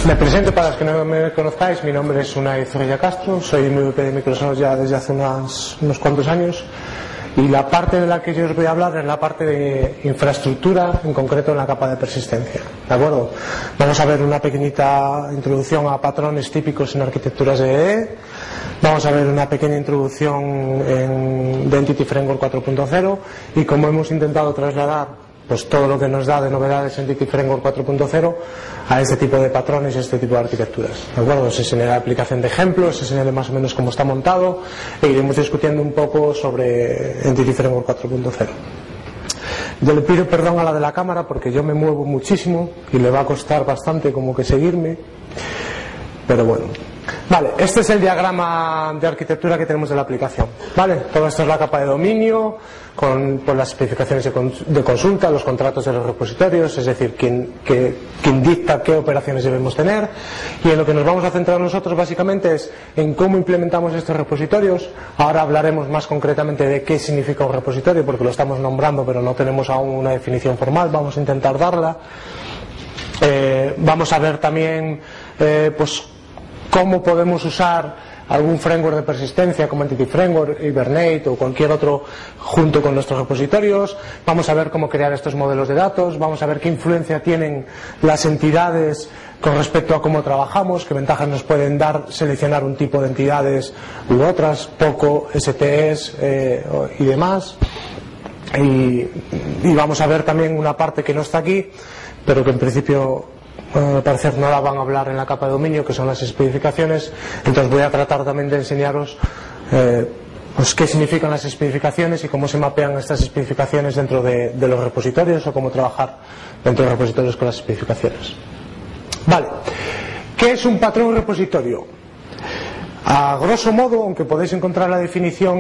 Me presento para los que no me conozcáis. Mi nombre es Unai Zorrilla Castro, soy MVP de Microsoft ya desde hace unos cuantos años, y la parte de la que yo os voy a hablar es la parte de infraestructura, en concreto en la capa de persistencia. ¿De acuerdo? Vamos a ver una pequeñita introducción a patrones típicos en arquitecturas de EE. Vamos a ver una pequeña introducción de Entity Framework 4.0 y cómo hemos intentado trasladar pues todo lo que nos da de novedades en Entity Framework 4.0 a este tipo de patrones y este tipo de arquitecturas. ¿De acuerdo? Os enseñaré la aplicación de ejemplos, os enseñaré más o menos cómo está montado e iremos discutiendo un poco sobre Entity Framework 4.0. Yo le pido perdón a la de la cámara porque yo me muevo muchísimo y le va a costar bastante como que seguirme, pero bueno. Vale, este es el diagrama de arquitectura que tenemos de la aplicación. Vale, todo esto es la capa de dominio con las especificaciones de consulta, los contratos de los repositorios, es decir, quién dicta qué operaciones debemos tener, y en lo que nos vamos a centrar nosotros básicamente es en cómo implementamos estos repositorios. Ahora hablaremos más concretamente de qué significa un repositorio porque lo estamos nombrando pero no tenemos aún una definición formal, vamos a intentar darla. Vamos a ver también pues cómo podemos usar algún framework de persistencia como Entity Framework, Hibernate o cualquier otro junto con nuestros repositorios. Vamos a ver cómo crear estos modelos de datos, vamos a ver qué influencia tienen las entidades con respecto a cómo trabajamos, qué ventajas nos pueden dar seleccionar un tipo de entidades u otras, POCO, STS y demás. Y vamos a ver también una parte que no está aquí, pero que en principio al parecer no la van a hablar en la capa de dominio, que son las especificaciones. Entonces voy a tratar también de enseñaros pues qué significan las especificaciones y cómo se mapean estas especificaciones dentro de los repositorios, o cómo trabajar dentro de los repositorios con las especificaciones. Vale, ¿qué es un patrón repositorio? A grosso modo, aunque podéis encontrar la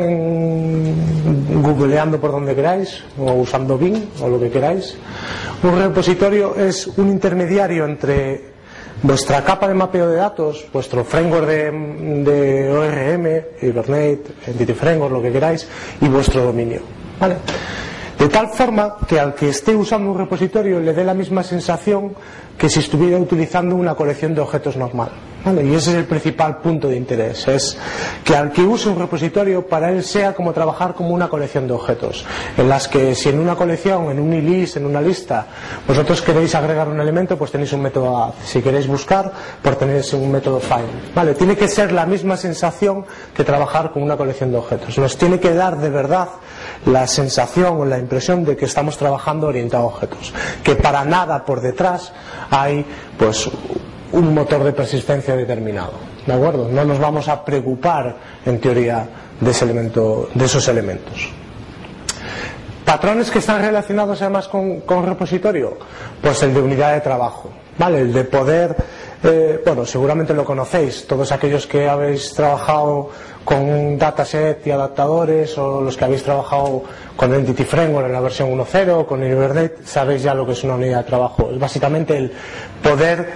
definición googleando por donde queráis o usando Bing o lo que queráis, un repositorio es un intermediario entre vuestra capa de mapeo de datos, vuestro framework de ORM, Hibernate, Entity Framework, lo que queráis, y vuestro dominio. ¿Vale? De tal forma que al que esté usando un repositorio le dé la misma sensación que si estuviera utilizando una colección de objetos normal. ¿Vale? Y ese es el principal punto de interés, es que al que use un repositorio para él sea como trabajar como una colección de objetos, en las que si en una colección, en un ILIS, en una lista, vosotros queréis agregar un elemento, pues tenéis un método add. Si queréis buscar, pues tenéis un método find. ¿Vale? Tiene que ser la misma sensación que trabajar con una colección de objetos. Nos tiene que dar de verdad la sensación o la impresión de que estamos trabajando orientado a objetos, que para nada por detrás hay pues un motor de persistencia determinado. ¿De acuerdo? No nos vamos a preocupar en teoría de esos elementos. Patrones que están relacionados además con repositorio, pues el de unidad de trabajo, ¿vale? El de poder, bueno, seguramente lo conocéis, todos aquellos que habéis trabajado con un dataset y adaptadores, o los que habéis trabajado con Entity Framework en la versión 1.0 o con Hibernate, sabéis ya lo que es una unidad de trabajo. Es básicamente el poder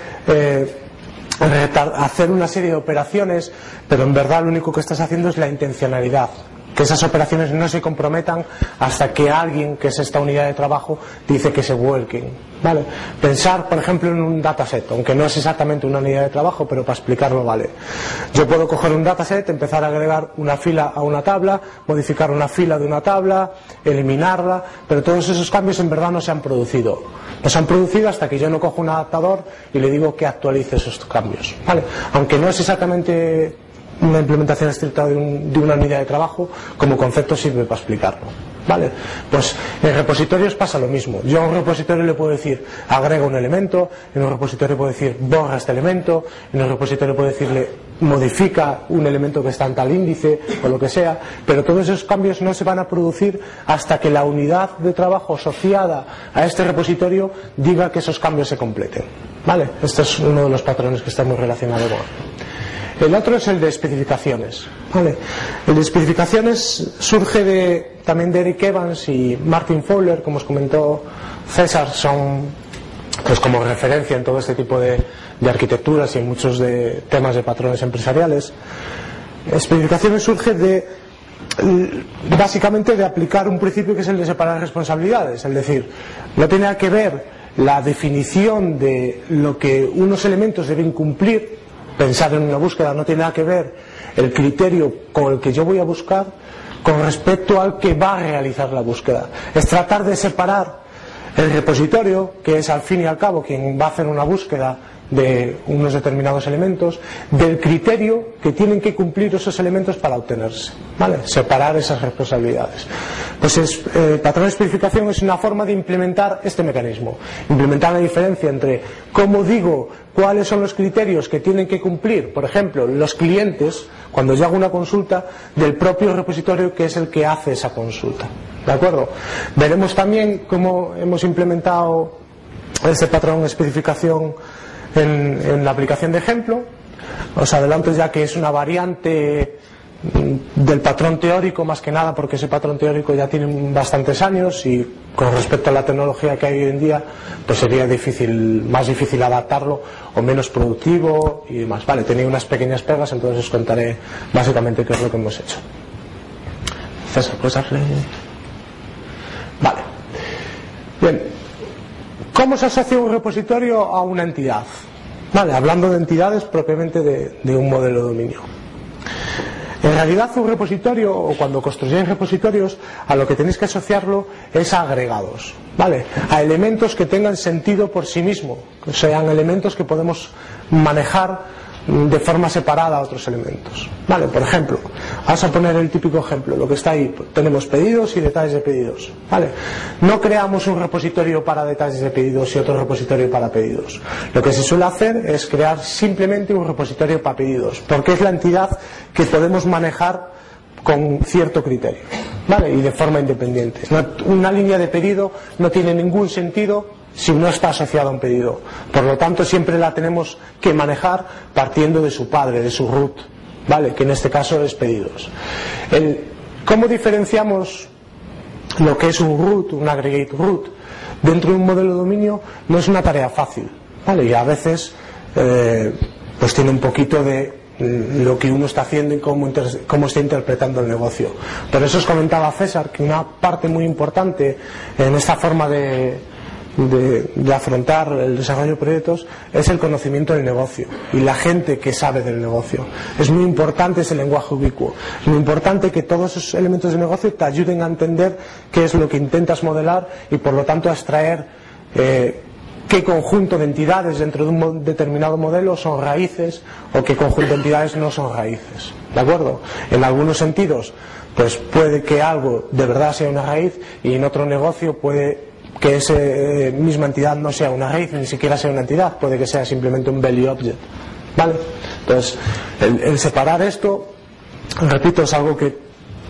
hacer una serie de operaciones, pero en verdad lo único que estás haciendo es la intencionalidad, que esas operaciones no se comprometan hasta que alguien, que es esta unidad de trabajo, dice que se vuelquen. ¿Vale? Pensar, por ejemplo, en un dataset, aunque no es exactamente una unidad de trabajo, pero para explicarlo vale. Yo puedo coger un dataset, empezar a agregar una fila a una tabla, modificar una fila de una tabla, eliminarla, pero todos esos cambios en verdad no se han producido. No se han producido hasta que yo no cojo un adaptador y le digo que actualice esos cambios. ¿Vale? Aunque no es exactamente una implementación estricta de una unidad de trabajo, como concepto sirve para explicarlo. ¿Vale? Pues en repositorios pasa lo mismo. Yo a un repositorio le puedo decir agrega un elemento, en un repositorio puedo decir borra este elemento, en un repositorio puedo decirle modifica un elemento que está en tal índice o lo que sea, pero todos esos cambios no se van a producir hasta que la unidad de trabajo asociada a este repositorio diga que esos cambios se completen. ¿Vale? Este es uno de los patrones que está muy relacionado con. El otro es el de especificaciones. ¿Vale? El de especificaciones surge también de Eric Evans y Martin Fowler, como os comentó César, son pues como referencia en todo este tipo de arquitecturas y en muchos de temas de patrones empresariales. Especificaciones surge básicamente de aplicar un principio que es el de separar responsabilidades, es decir, no tiene que ver la definición de lo que unos elementos deben cumplir. Pensar en una búsqueda no tiene nada que ver el criterio con el que yo voy a buscar con respecto al que va a realizar la búsqueda. Es tratar de separar el repositorio, que es al fin y al cabo quien va a hacer una búsqueda de unos determinados elementos, del criterio que tienen que cumplir esos elementos para obtenerse, ¿vale? Separar esas responsabilidades. Pues el patrón de especificación es una forma de implementar este mecanismo, implementar la diferencia entre cómo digo cuáles son los criterios que tienen que cumplir, por ejemplo, los clientes, cuando yo hago una consulta, del propio repositorio que es el que hace esa consulta, ¿de acuerdo? Veremos también cómo hemos implementado este patrón de especificación en la aplicación de ejemplo. Os adelanto ya que es una variante del patrón teórico, más que nada porque ese patrón teórico ya tiene bastantes años y con respecto a la tecnología que hay hoy en día pues sería más difícil adaptarlo o menos productivo y demás. Vale, tenía unas pequeñas pegas, entonces os contaré básicamente qué es lo que hemos hecho. César, ¿puedes darle? Vale. Bien, ¿cómo se asocia un repositorio a una entidad? Vale, hablando de entidades propiamente de un modelo de dominio. En realidad un repositorio, o cuando construyáis repositorios, a lo que tenéis que asociarlo es a agregados, ¿vale? A elementos que tengan sentido por sí mismo, que sean elementos que podemos manejar de forma separada a otros elementos, ¿vale? Por ejemplo, vamos a poner el típico ejemplo, lo que está ahí, tenemos pedidos y detalles de pedidos, ¿vale? No creamos un repositorio para detalles de pedidos y otro repositorio para pedidos. Lo que se suele hacer es crear simplemente un repositorio para pedidos, porque es la entidad que podemos manejar con cierto criterio, ¿vale? Y de forma independiente. Una línea de pedido no tiene ningún sentido si no está asociado a un pedido. Por lo tanto, siempre la tenemos que manejar partiendo de su padre, de su root, ¿vale? Que en este caso es pedidos. ¿Cómo diferenciamos lo que es un root, un aggregate root, dentro de un modelo de dominio? No es una tarea fácil, ¿vale? Y a veces pues tiene un poquito de lo que uno está haciendo y cómo está interpretando el negocio. Por eso os comentaba César que una parte muy importante en esta forma de afrontar el desarrollo de proyectos es el conocimiento del negocio y la gente que sabe del negocio. Es muy importante ese lenguaje ubicuo, es muy importante que todos esos elementos de negocio te ayuden a entender qué es lo que intentas modelar y por lo tanto a extraer qué conjunto de entidades dentro de un determinado modelo son raíces o qué conjunto de entidades no son raíces, ¿de acuerdo? En algunos sentidos pues puede que algo de verdad sea una raíz y en otro negocio puede que esa misma entidad no sea una raíz, ni siquiera sea una entidad, puede que sea simplemente un value object, ¿vale? Entonces, el separar esto, repito, es algo que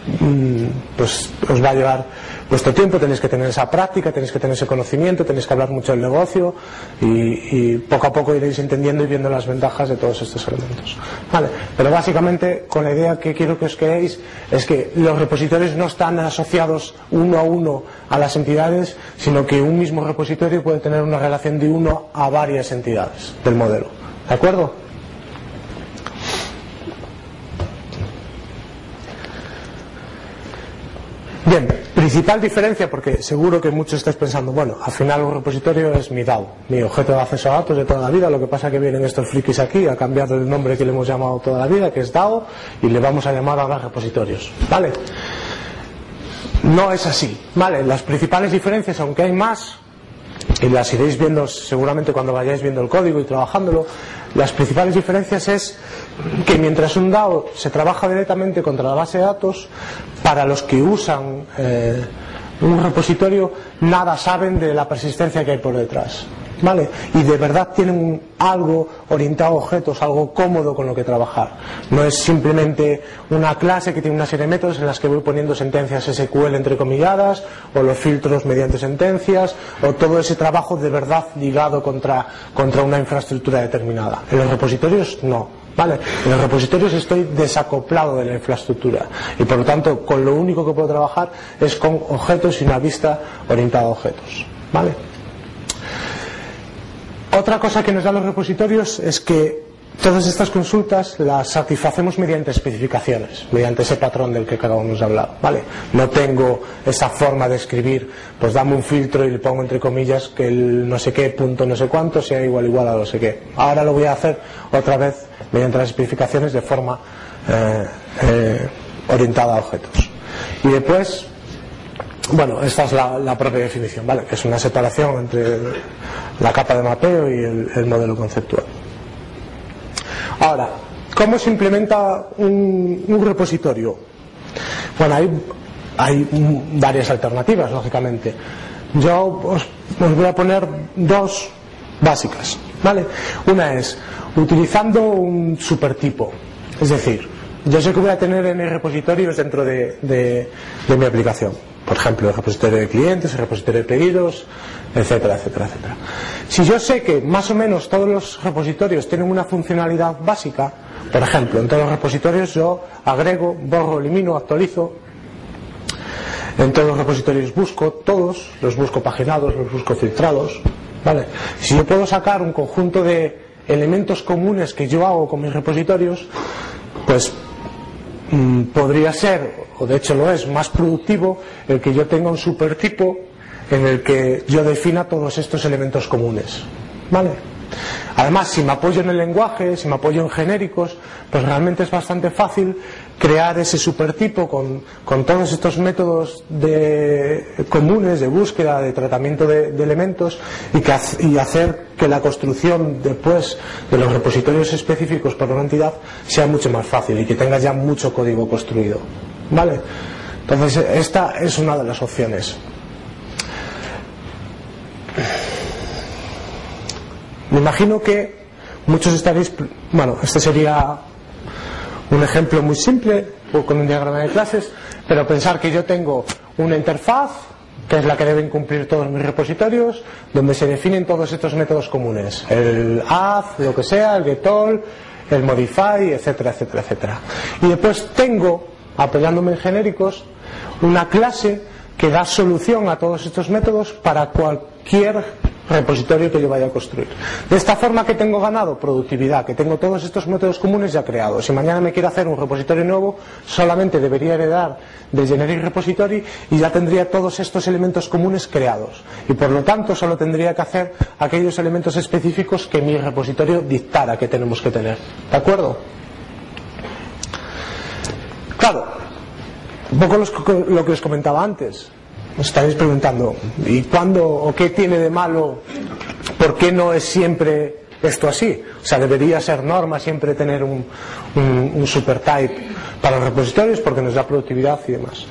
pues os va a llevar vuestro tiempo, tenéis que tener esa práctica, tenéis que tener ese conocimiento, tenéis que hablar mucho del negocio y poco a poco iréis entendiendo y viendo las ventajas de todos estos elementos, ¿vale? Pero básicamente con la idea que quiero que os quedéis es que los repositorios no están asociados uno a uno a las entidades, sino que un mismo repositorio puede tener una relación de uno a varias entidades del modelo, ¿de acuerdo? Bien, principal diferencia, porque seguro que muchos estáis pensando, bueno, al final un repositorio es mi DAO, mi objeto de acceso a datos de toda la vida, lo que pasa es que vienen estos frikis aquí a cambiar el nombre que le hemos llamado toda la vida, que es DAO, y le vamos a llamar ahora repositorios, ¿vale? No es así, ¿vale? Las principales diferencias, aunque hay más, y las iréis viendo seguramente cuando vayáis viendo el código y trabajándolo, las principales diferencias es que mientras un DAO se trabaja directamente contra la base de datos, para los que usan un repositorio nada saben de la persistencia que hay por detrás, ¿vale? Y de verdad tienen algo orientado a objetos, algo cómodo con lo que trabajar. No es simplemente una clase que tiene una serie de métodos en las que voy poniendo sentencias SQL entrecomilladas, o los filtros mediante sentencias, o todo ese trabajo de verdad ligado contra una infraestructura determinada. En los repositorios no. ¿Vale? En los repositorios estoy desacoplado de la infraestructura y por lo tanto con lo único que puedo trabajar es con objetos y una vista orientada a objetos, ¿vale? Otra cosa que nos dan los repositorios es que todas estas consultas las satisfacemos mediante especificaciones, mediante ese patrón del que acabamos de hablar, ¿vale? No tengo esa forma de escribir, pues dame un filtro y le pongo entre comillas que el no sé qué punto no sé cuánto sea igual a no sé qué. Ahora lo voy a hacer otra vez mediante las especificaciones de forma orientada a objetos. Y después, bueno, esta es la propia definición, ¿vale? Que es una separación entre la capa de mapeo y el modelo conceptual. Ahora, ¿cómo se implementa un repositorio? Bueno, hay varias alternativas, lógicamente. Yo os voy a poner dos básicas, ¿vale? Una es utilizando un supertipo, es decir, yo sé que voy a tener N repositorios dentro de mi aplicación. Por ejemplo, el repositorio de clientes, el repositorio de pedidos, etcétera, etcétera, etcétera. Si yo sé que más o menos todos los repositorios tienen una funcionalidad básica, por ejemplo, en todos los repositorios yo agrego, borro, elimino, actualizo. En todos los repositorios busco, todos los busco paginados, los busco filtrados, ¿vale? Si yo puedo sacar un conjunto de elementos comunes que yo hago con mis repositorios, pues podría ser, o de hecho lo es, más productivo el que yo tenga un supertipo en el que yo defina todos estos elementos comunes, ¿vale? Además, si me apoyo en el lenguaje, si me apoyo en genéricos, pues realmente es bastante fácil crear ese supertipo con todos estos métodos comunes de búsqueda, de tratamiento de elementos y hacer que la construcción después de los repositorios específicos por una entidad sea mucho más fácil y que tengas ya mucho código construido, ¿vale? Entonces, esta es una de las opciones. Me imagino que muchos estaréis, bueno, este sería un ejemplo muy simple con un diagrama de clases, pero pensar que yo tengo una interfaz que es la que deben cumplir todos mis repositorios, donde se definen todos estos métodos comunes, el add, lo que sea, el getAll, el modify, etcétera, etcétera, etcétera. Y después tengo, apoyándome en genéricos, una clase que da solución a todos estos métodos para cualquier repositorio que yo vaya a construir. De esta forma, que tengo ganado productividad, que tengo todos estos métodos comunes ya creados. Si mañana me quiero hacer un repositorio nuevo, solamente debería heredar de generic repository y ya tendría todos estos elementos comunes creados. Y por lo tanto, solo tendría que hacer aquellos elementos específicos que mi repositorio dictara que tenemos que tener. ¿De acuerdo? Claro, un poco lo que os comentaba antes. Os estaréis preguntando, ¿y cuándo o qué tiene de malo? ¿Por qué no es siempre esto así? O sea, debería ser norma siempre tener un supertype para los repositorios porque nos da productividad y demás.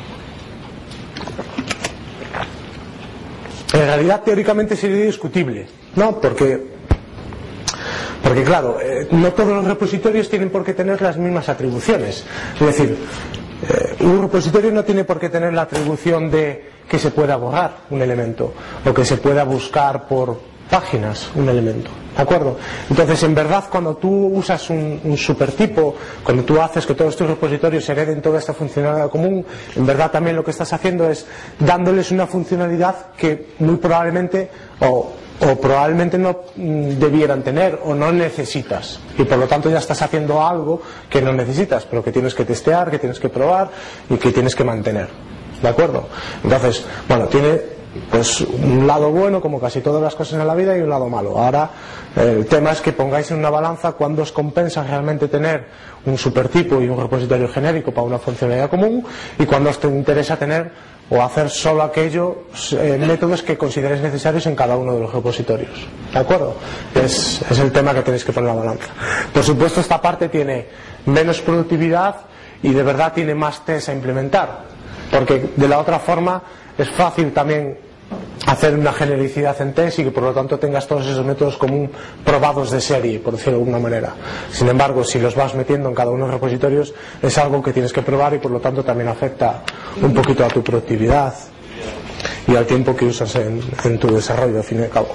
En realidad, teóricamente sería discutible, ¿no? Porque claro, no todos los repositorios tienen por qué tener las mismas atribuciones. Es decir, un repositorio no tiene por qué tener la atribución de que se pueda borrar un elemento o que se pueda buscar por páginas un elemento, ¿de acuerdo? Entonces, en verdad, cuando tú usas un supertipo, cuando tú haces que todos tus repositorios hereden toda esta funcionalidad común, en verdad también lo que estás haciendo es dándoles una funcionalidad que muy probablemente o probablemente no debieran tener o no necesitas, y por lo tanto ya estás haciendo algo que no necesitas, pero que tienes que testear, que tienes que probar y que tienes que mantener, ¿de acuerdo? Entonces, bueno, tiene pues un lado bueno, como casi todas las cosas en la vida, y un lado malo. Ahora el tema es que pongáis en una balanza cuándo os compensa realmente tener un supertipo y un repositorio genérico para una funcionalidad común, y cuándo os te interesa tener o hacer solo aquellos métodos que consideréis necesarios en cada uno de los repositorios. ¿De acuerdo? Es el tema que tenéis que poner en la balanza. Por supuesto, esta parte tiene menos productividad y de verdad tiene más test a implementar, porque de la otra forma es fácil también hacer una genericidad en test y que por lo tanto tengas todos esos métodos común probados de serie, por decirlo de alguna manera. Sin embargo, si los vas metiendo en cada uno de los repositorios, es algo que tienes que probar y por lo tanto también afecta un poquito a tu productividad y al tiempo que usas en tu desarrollo, al fin y al cabo.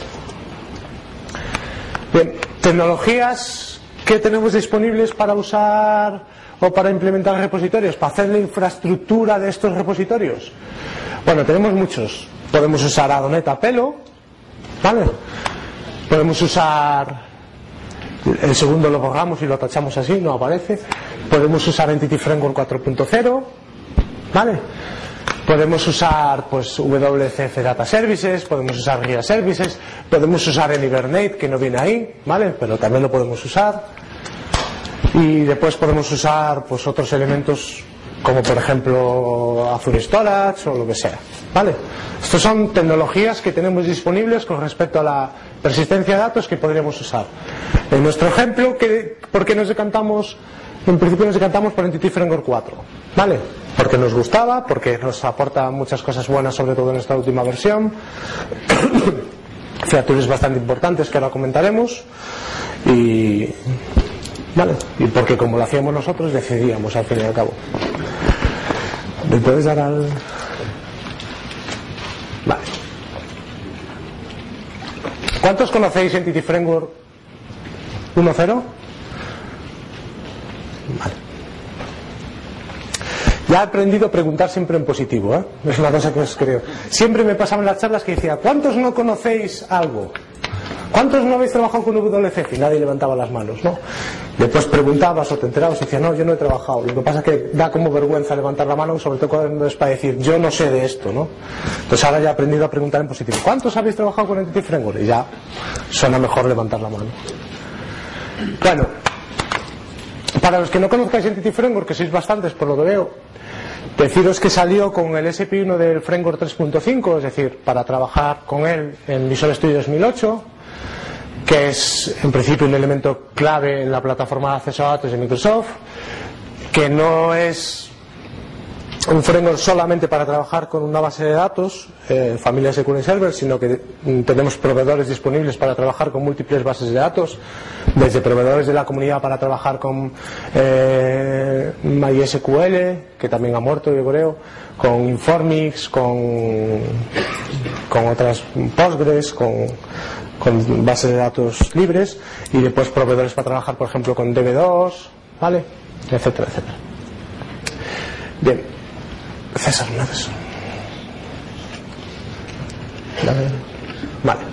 Bien, tecnologías que tenemos disponibles para usar o para implementar repositorios, para hacer la infraestructura de estos repositorios. Bueno, tenemos muchos. Podemos usar Adonet a pelo, ¿vale? Podemos usar El segundo lo borramos y lo tachamos así, no aparece. Podemos usar Entity Framework 4.0, ¿vale? Podemos usar pues WCF Data Services, podemos usar RIA Services, podemos usar en Hibernate, que no viene ahí, ¿vale? Pero también lo podemos usar. Y después podemos usar pues otros elementos como por ejemplo Azure Storage o lo que sea, ¿vale? Estas son tecnologías que tenemos disponibles con respecto a la persistencia de datos que podríamos usar. En nuestro ejemplo, ¿por qué nos decantamos? En principio nos decantamos por Entity Framework 4, ¿vale? Porque nos gustaba, porque nos aporta muchas cosas buenas, sobre todo en esta última versión. Features bastante importantes que ahora comentaremos. Y... ¿vale? Y porque como lo hacíamos nosotros, decidíamos al fin y al cabo. ¿Me puedes dar al...? Vale. ¿Cuántos conocéis Entity Framework 1.0? Vale. Ya he aprendido a preguntar siempre en positivo, ¿eh? Es una cosa que os creo. Siempre me pasaba en las charlas que decía, ¿cuántos no conocéis algo? ¿Cuántos no habéis trabajado con WCF? Y nadie levantaba las manos, ¿no? Después preguntabas o te enterabas y decías, no, yo no he trabajado. Lo que pasa es que da como vergüenza levantar la mano, sobre todo cuando es para decir, yo no sé de esto, ¿no? Entonces ahora ya he aprendido a preguntar en positivo, ¿cuántos habéis trabajado con Entity Framework? Y ya suena mejor levantar la mano. Bueno, para los que no conozcáis Entity Framework, que sois bastantes por lo que veo, deciros que salió con el SP1 del Framework 3.5, es decir, para trabajar con él en Visual Studio 2008, que es en principio un elemento clave en la plataforma de acceso a datos de Microsoft, que no es un framework solamente para trabajar con una base de datos, familia SQL Server, sino que tenemos proveedores disponibles para trabajar con múltiples bases de datos, desde proveedores de la comunidad para trabajar con MySQL, que también ha muerto, yo creo, con Informix, con otras Postgres, con bases de datos libres, y después proveedores para trabajar, por ejemplo, con DB2, ¿vale? Etcétera, etcétera. Bien. César, una vez. Vale.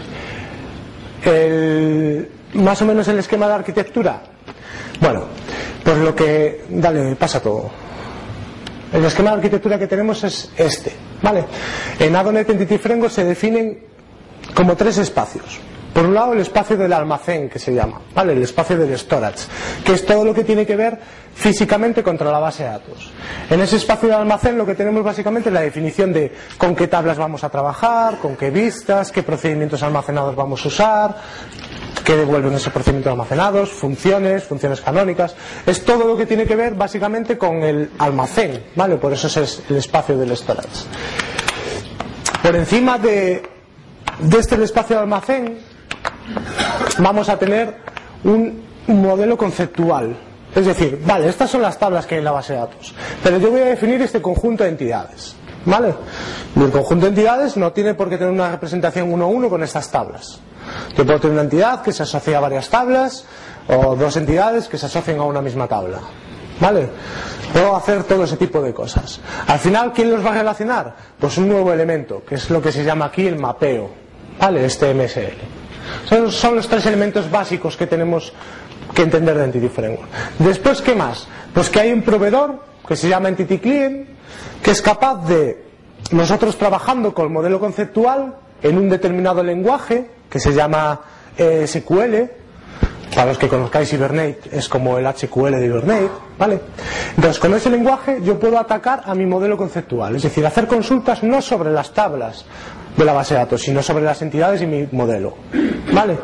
Más o menos el esquema de arquitectura. Bueno, pues lo que... Dale, pasa todo. El esquema de arquitectura que tenemos es este, ¿vale? En ADONET Entity Framework se definen como tres espacios. Por un lado, el espacio del almacén, que se llama, ¿vale? El espacio del storage, que es todo lo que tiene que ver físicamente contra la base de datos. En ese espacio del almacén lo que tenemos básicamente es la definición de con qué tablas vamos a trabajar, con qué vistas, qué procedimientos almacenados vamos a usar, qué devuelven esos procedimientos almacenados, funciones canónicas. Es todo lo que tiene que ver básicamente con el almacén, ¿vale? Por eso es el espacio del storage. Por encima de este espacio de almacén vamos a tener un modelo conceptual, es decir, vale, estas son las tablas que hay en la base de datos, pero yo voy a definir este conjunto de entidades, ¿vale? Y el conjunto de entidades no tiene por qué tener una representación 1 a 1 con estas tablas. Yo puedo tener una entidad que se asocia a varias tablas, o dos entidades que se asocian a una misma tabla, ¿vale? Puedo hacer todo ese tipo de cosas. Al final, ¿quién los va a relacionar? Pues un nuevo elemento, que es lo que se llama aquí el mapeo, ¿vale? Este MSL. Son los tres elementos básicos que tenemos que entender de Entity Framework. Después, ¿qué más? Pues que hay un proveedor que se llama Entity Client, que es capaz de, nosotros trabajando con el modelo conceptual en un determinado lenguaje que se llama SQL, para los que conozcáis Hibernate es como el HQL de Hibernate, ¿vale? Entonces con ese lenguaje yo puedo atacar a mi modelo conceptual, es decir, hacer consultas no sobre las tablas de la base de datos, sino sobre las entidades y mi modelo, ¿vale?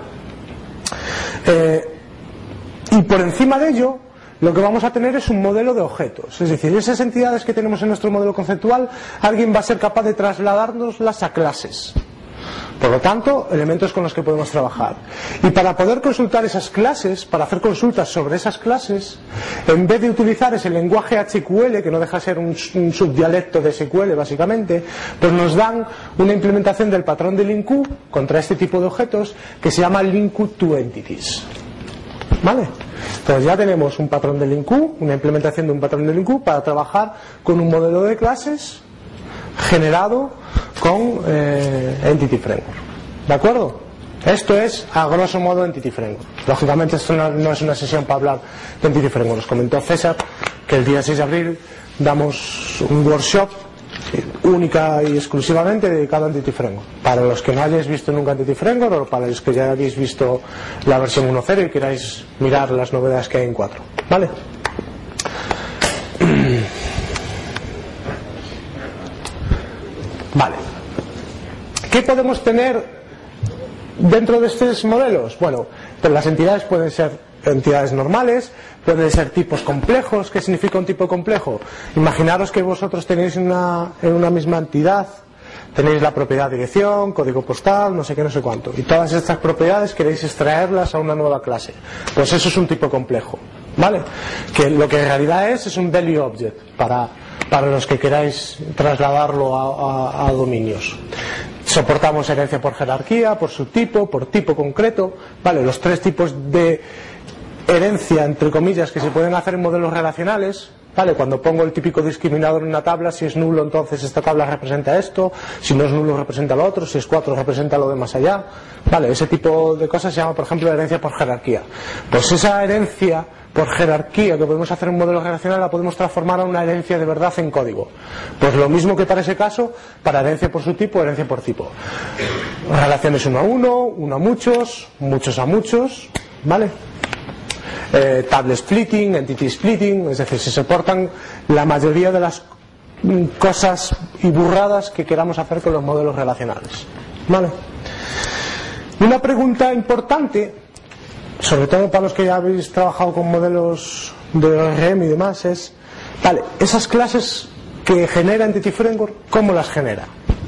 Y por encima de ello lo que vamos a tener es un modelo de objetos, es decir, esas entidades que tenemos en nuestro modelo conceptual, alguien va a ser capaz de trasladárnoslas a clases. Por lo tanto, elementos con los que podemos trabajar. Y para poder consultar esas clases, para hacer consultas sobre esas clases, en vez de utilizar ese lenguaje HQL, que no deja de ser un subdialecto de SQL básicamente, pues nos dan una implementación del patrón de LINQ contra este tipo de objetos que se llama LINQ to Entities. ¿Vale? Entonces ya tenemos un patrón de LINQ, una implementación de un patrón de LINQ para trabajar con un modelo de clases generado con Entity Framework. ¿De acuerdo? Esto es, a grosso modo, Entity Framework. Lógicamente, esto no es una sesión para hablar de Entity Framework. Nos comentó César que el día 6 de abril damos un workshop única y exclusivamente dedicado a Entity Framework. Para los que no hayáis visto nunca Entity Framework, o para los que ya habéis visto la versión 1.0 y queráis mirar las novedades que hay en 4. ¿Vale? Vale. ¿Qué podemos tener dentro de estos modelos? Bueno, pues las entidades pueden ser entidades normales, pueden ser tipos complejos. ¿Qué significa un tipo complejo? Imaginaros que vosotros tenéis en una misma entidad, tenéis la propiedad dirección, código postal, no sé qué, no sé cuánto, y todas estas propiedades queréis extraerlas a una nueva clase. Pues eso es un tipo complejo, ¿vale? Que lo que en realidad es un value object para los que queráis trasladarlo a dominios. Soportamos herencia por jerarquía, por subtipo, por tipo concreto, ¿vale? Los tres tipos de herencia, entre comillas, que se pueden hacer en modelos relacionales, ¿vale? Cuando pongo el típico discriminador en una tabla, si es nulo, entonces esta tabla representa esto, si no es nulo, representa lo otro, si es 4, representa lo de más allá, ¿vale? Ese tipo de cosas se llama, por ejemplo, herencia por jerarquía. Pues esa herencia por jerarquía que podemos hacer en un modelo relacional la podemos transformar a una herencia de verdad en código. Pues lo mismo que para ese caso, para herencia por subtipo, herencia por tipo. Relaciones 1 a 1, 1 a muchos, muchos a muchos, ¿vale? Table splitting, entity splitting, es decir, se soportan la mayoría de las cosas y burradas que queramos hacer con los modelos relacionales, ¿vale? Una pregunta importante, sobre todo para los que ya habéis trabajado con modelos de ORM y demás, es, vale, esas clases que genera Entity Framework, ¿cómo las genera?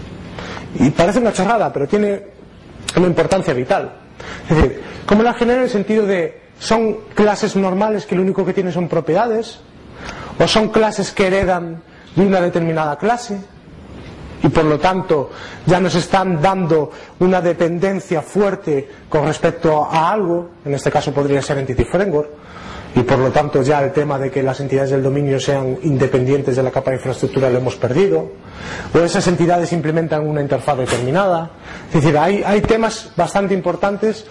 Y parece una chorrada, pero tiene una importancia vital. Es decir, ¿cómo las genera en el sentido de ¿son clases normales que lo único que tienen son propiedades? ¿O son clases que heredan de una determinada clase? Y por lo tanto ya nos están dando una dependencia fuerte con respecto a algo, en este caso podría ser Entity Framework, y por lo tanto ya el tema de que las entidades del dominio sean independientes de la capa de infraestructura lo hemos perdido, o esas entidades implementan una interfaz determinada. Es decir, hay temas bastante importantes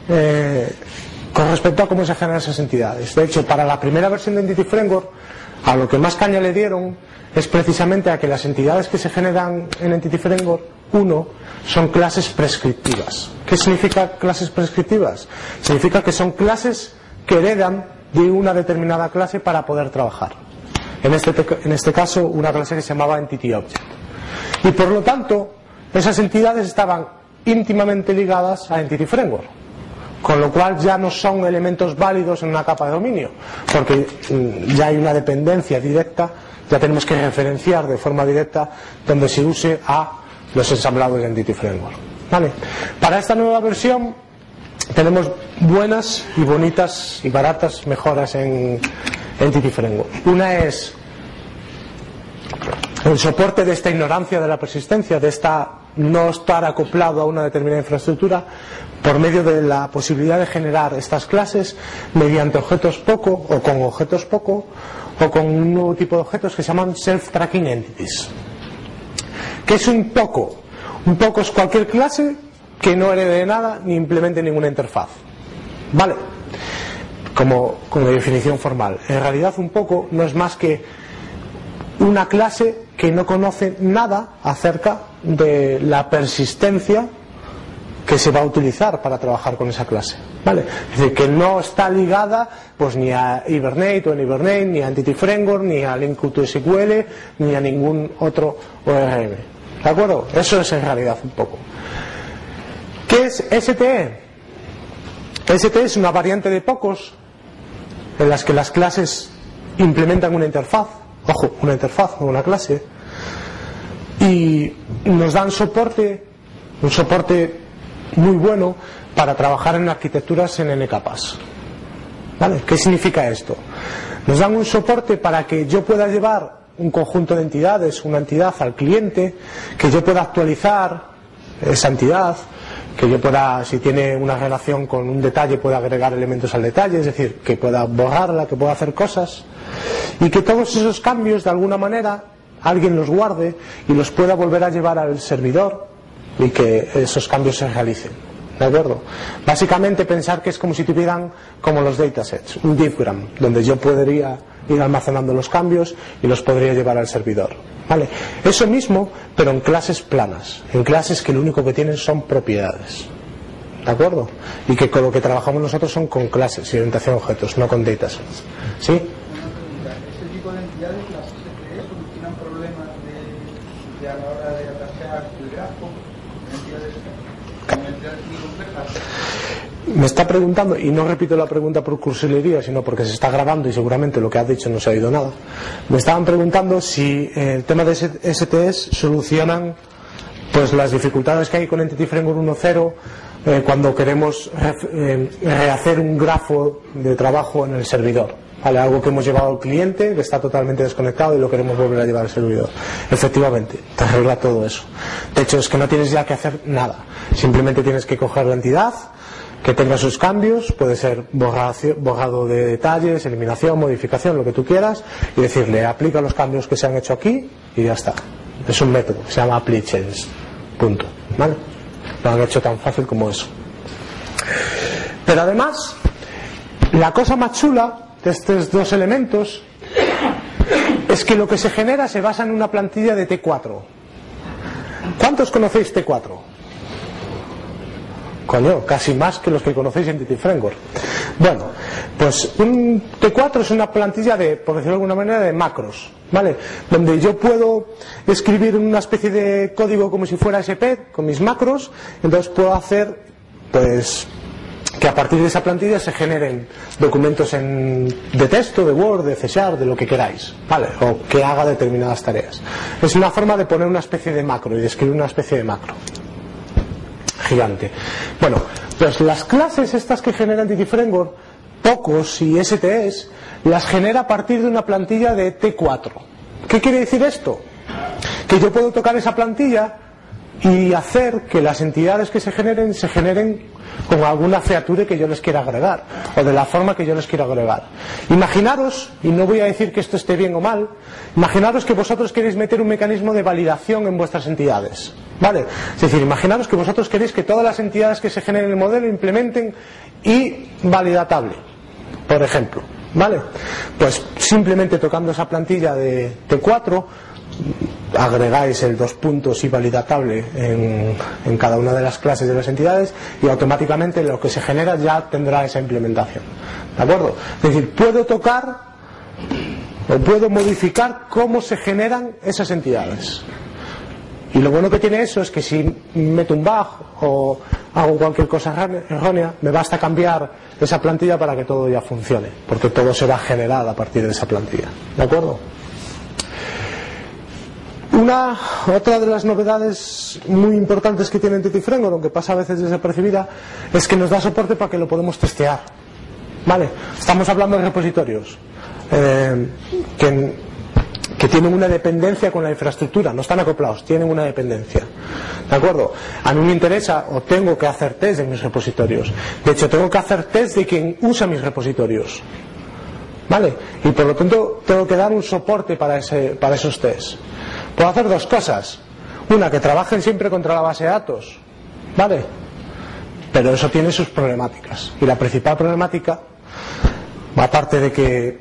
con respecto a cómo se generan esas entidades. De hecho, para la primera versión de Entity Framework, a lo que más caña le dieron es precisamente a que las entidades que se generan en Entity Framework 1 son clases prescriptivas. ¿Qué significa clases prescriptivas? Significa que son clases que heredan de una determinada clase para poder trabajar. En este caso, una clase que se llamaba Entity Object. Y por lo tanto, esas entidades estaban íntimamente ligadas a Entity Framework, con lo cual ya no son elementos válidos en una capa de dominio, porque ya hay una dependencia directa, ya tenemos que referenciar de forma directa donde se use a los ensamblados de Entity Framework, ¿vale? Para esta nueva versión tenemos buenas y bonitas y baratas mejoras en Entity Framework. Una es el soporte de esta ignorancia de la persistencia, de esta no estar acoplado a una determinada infraestructura, por medio de la posibilidad de generar estas clases mediante objetos poco o con objetos poco o con un nuevo tipo de objetos que se llaman self-tracking entities. ¿Qué es un poco? Un poco es cualquier clase que no herede de nada ni implemente ninguna interfaz, ¿vale? Como definición formal. En realidad un poco no es más que una clase que no conoce nada acerca de la persistencia que se va a utilizar para trabajar con esa clase, ¿vale? Es decir, que no está ligada pues ni a Hibernate o en Hibernate, ni a Entity Framework, ni a Link2SQL, ni a ningún otro ORM, ¿de acuerdo? Eso es en realidad un poco. ¿Qué es STE? STE es una variante de pocos en las que las clases implementan una interfaz, ojo, una interfaz, no una clase, y nos dan soporte, un soporte muy bueno para trabajar en arquitecturas en N capas, ¿vale? ¿Qué significa esto? Nos dan un soporte para que yo pueda llevar un conjunto de entidades, una entidad al cliente, que yo pueda actualizar esa entidad, que yo pueda, si tiene una relación con un detalle, pueda agregar elementos al detalle, es decir, que pueda borrarla, que pueda hacer cosas, y que todos esos cambios de alguna manera alguien los guarde y los pueda volver a llevar al servidor y que esos cambios se realicen, ¿de acuerdo? Básicamente pensar que es como si tuvieran como los datasets, un diffgram, donde yo podría ir almacenando los cambios y los podría llevar al servidor, ¿vale? Eso mismo, pero en clases planas, en clases que lo único que tienen son propiedades, ¿de acuerdo? Y que con lo que trabajamos nosotros son con clases y orientación a objetos, no con datasets. ¿Sí? Este tipo de entidades, las STE, solucionan problemas de a la hora de atascar el grafo, entidades muy complejas. Me está preguntando, y no repito la pregunta por cursilería, sino porque se está grabando y seguramente lo que ha dicho no se ha oído nada. Me estaban preguntando si el tema de STEs solucionan pues las dificultades que hay con Entity Framework 1.0 cuando queremos rehacer un grafo de trabajo en el servidor, ¿vale? Algo que hemos llevado al cliente que está totalmente desconectado y lo queremos volver a llevar al servidor. Efectivamente, te arregla todo eso. De hecho, es que no tienes ya que hacer nada, simplemente tienes que coger la entidad que tenga sus cambios, puede ser borrado de detalles, eliminación, modificación, lo que tú quieras, y decirle aplica los cambios que se han hecho aquí y ya está. Es un método, se llama apply change, punto, ¿vale? Lo han hecho tan fácil como eso. Pero además, la cosa más chula de estos dos elementos es que lo que se genera se basa en una plantilla de T4. ¿Cuántos conocéis T4? Coño, casi más que los que conocéis Entity Framework. Bueno, pues un T4 es una plantilla de, por decirlo de alguna manera, de macros, ¿vale? Donde yo puedo escribir una especie de código como si fuera SP, con mis macros, entonces puedo hacer, pues, que a partir de esa plantilla se generen documentos de texto, de Word, de C#, de lo que queráis, ¿vale? O que haga determinadas tareas. Es una forma de poner una especie de macro y de escribir una especie de macro gigante. Bueno, pues las clases estas que genera Entity Framework, POCOS y STEs, las genera a partir de una plantilla de T4. ¿Qué quiere decir esto? Que yo puedo tocar esa plantilla y hacer que las entidades que se generen con alguna feature que yo les quiera agregar, o de la forma que yo les quiera agregar. Imaginaros, y no voy a decir que esto esté bien o mal, imaginaros que vosotros queréis meter un mecanismo de validación en vuestras entidades, ¿vale? Es decir, imaginaros que vosotros queréis que todas las entidades que se generen en el modelo implementen y validatable, por ejemplo, ¿vale? Pues simplemente tocando esa plantilla de T4 agregáis el 2 puntos y validatable en cada una de las clases de las entidades y automáticamente lo que se genera ya tendrá esa implementación, ¿de acuerdo? Es decir, puedo tocar o puedo modificar cómo se generan esas entidades, y lo bueno que tiene eso es que si meto un bug o hago cualquier cosa errónea, me basta cambiar esa plantilla para que todo ya funcione, porque todo será generado a partir de esa plantilla, ¿de acuerdo? Otra de las novedades muy importantes que tiene Entity Framework, aunque pasa a veces desapercibida, es que nos da soporte para que lo podemos testear, ¿vale? Estamos hablando de repositorios que tienen una dependencia con la infraestructura, no están acoplados, tienen una dependencia, ¿de acuerdo? A mí me interesa o tengo que hacer test de mis repositorios, de hecho tengo que hacer test de quien usa mis repositorios, ¿vale? Y por lo tanto tengo que dar un soporte para esos tests. Puedo hacer dos cosas. Una, que trabajen siempre contra la base de datos, ¿vale? Pero eso tiene sus problemáticas. Y la principal problemática, aparte de que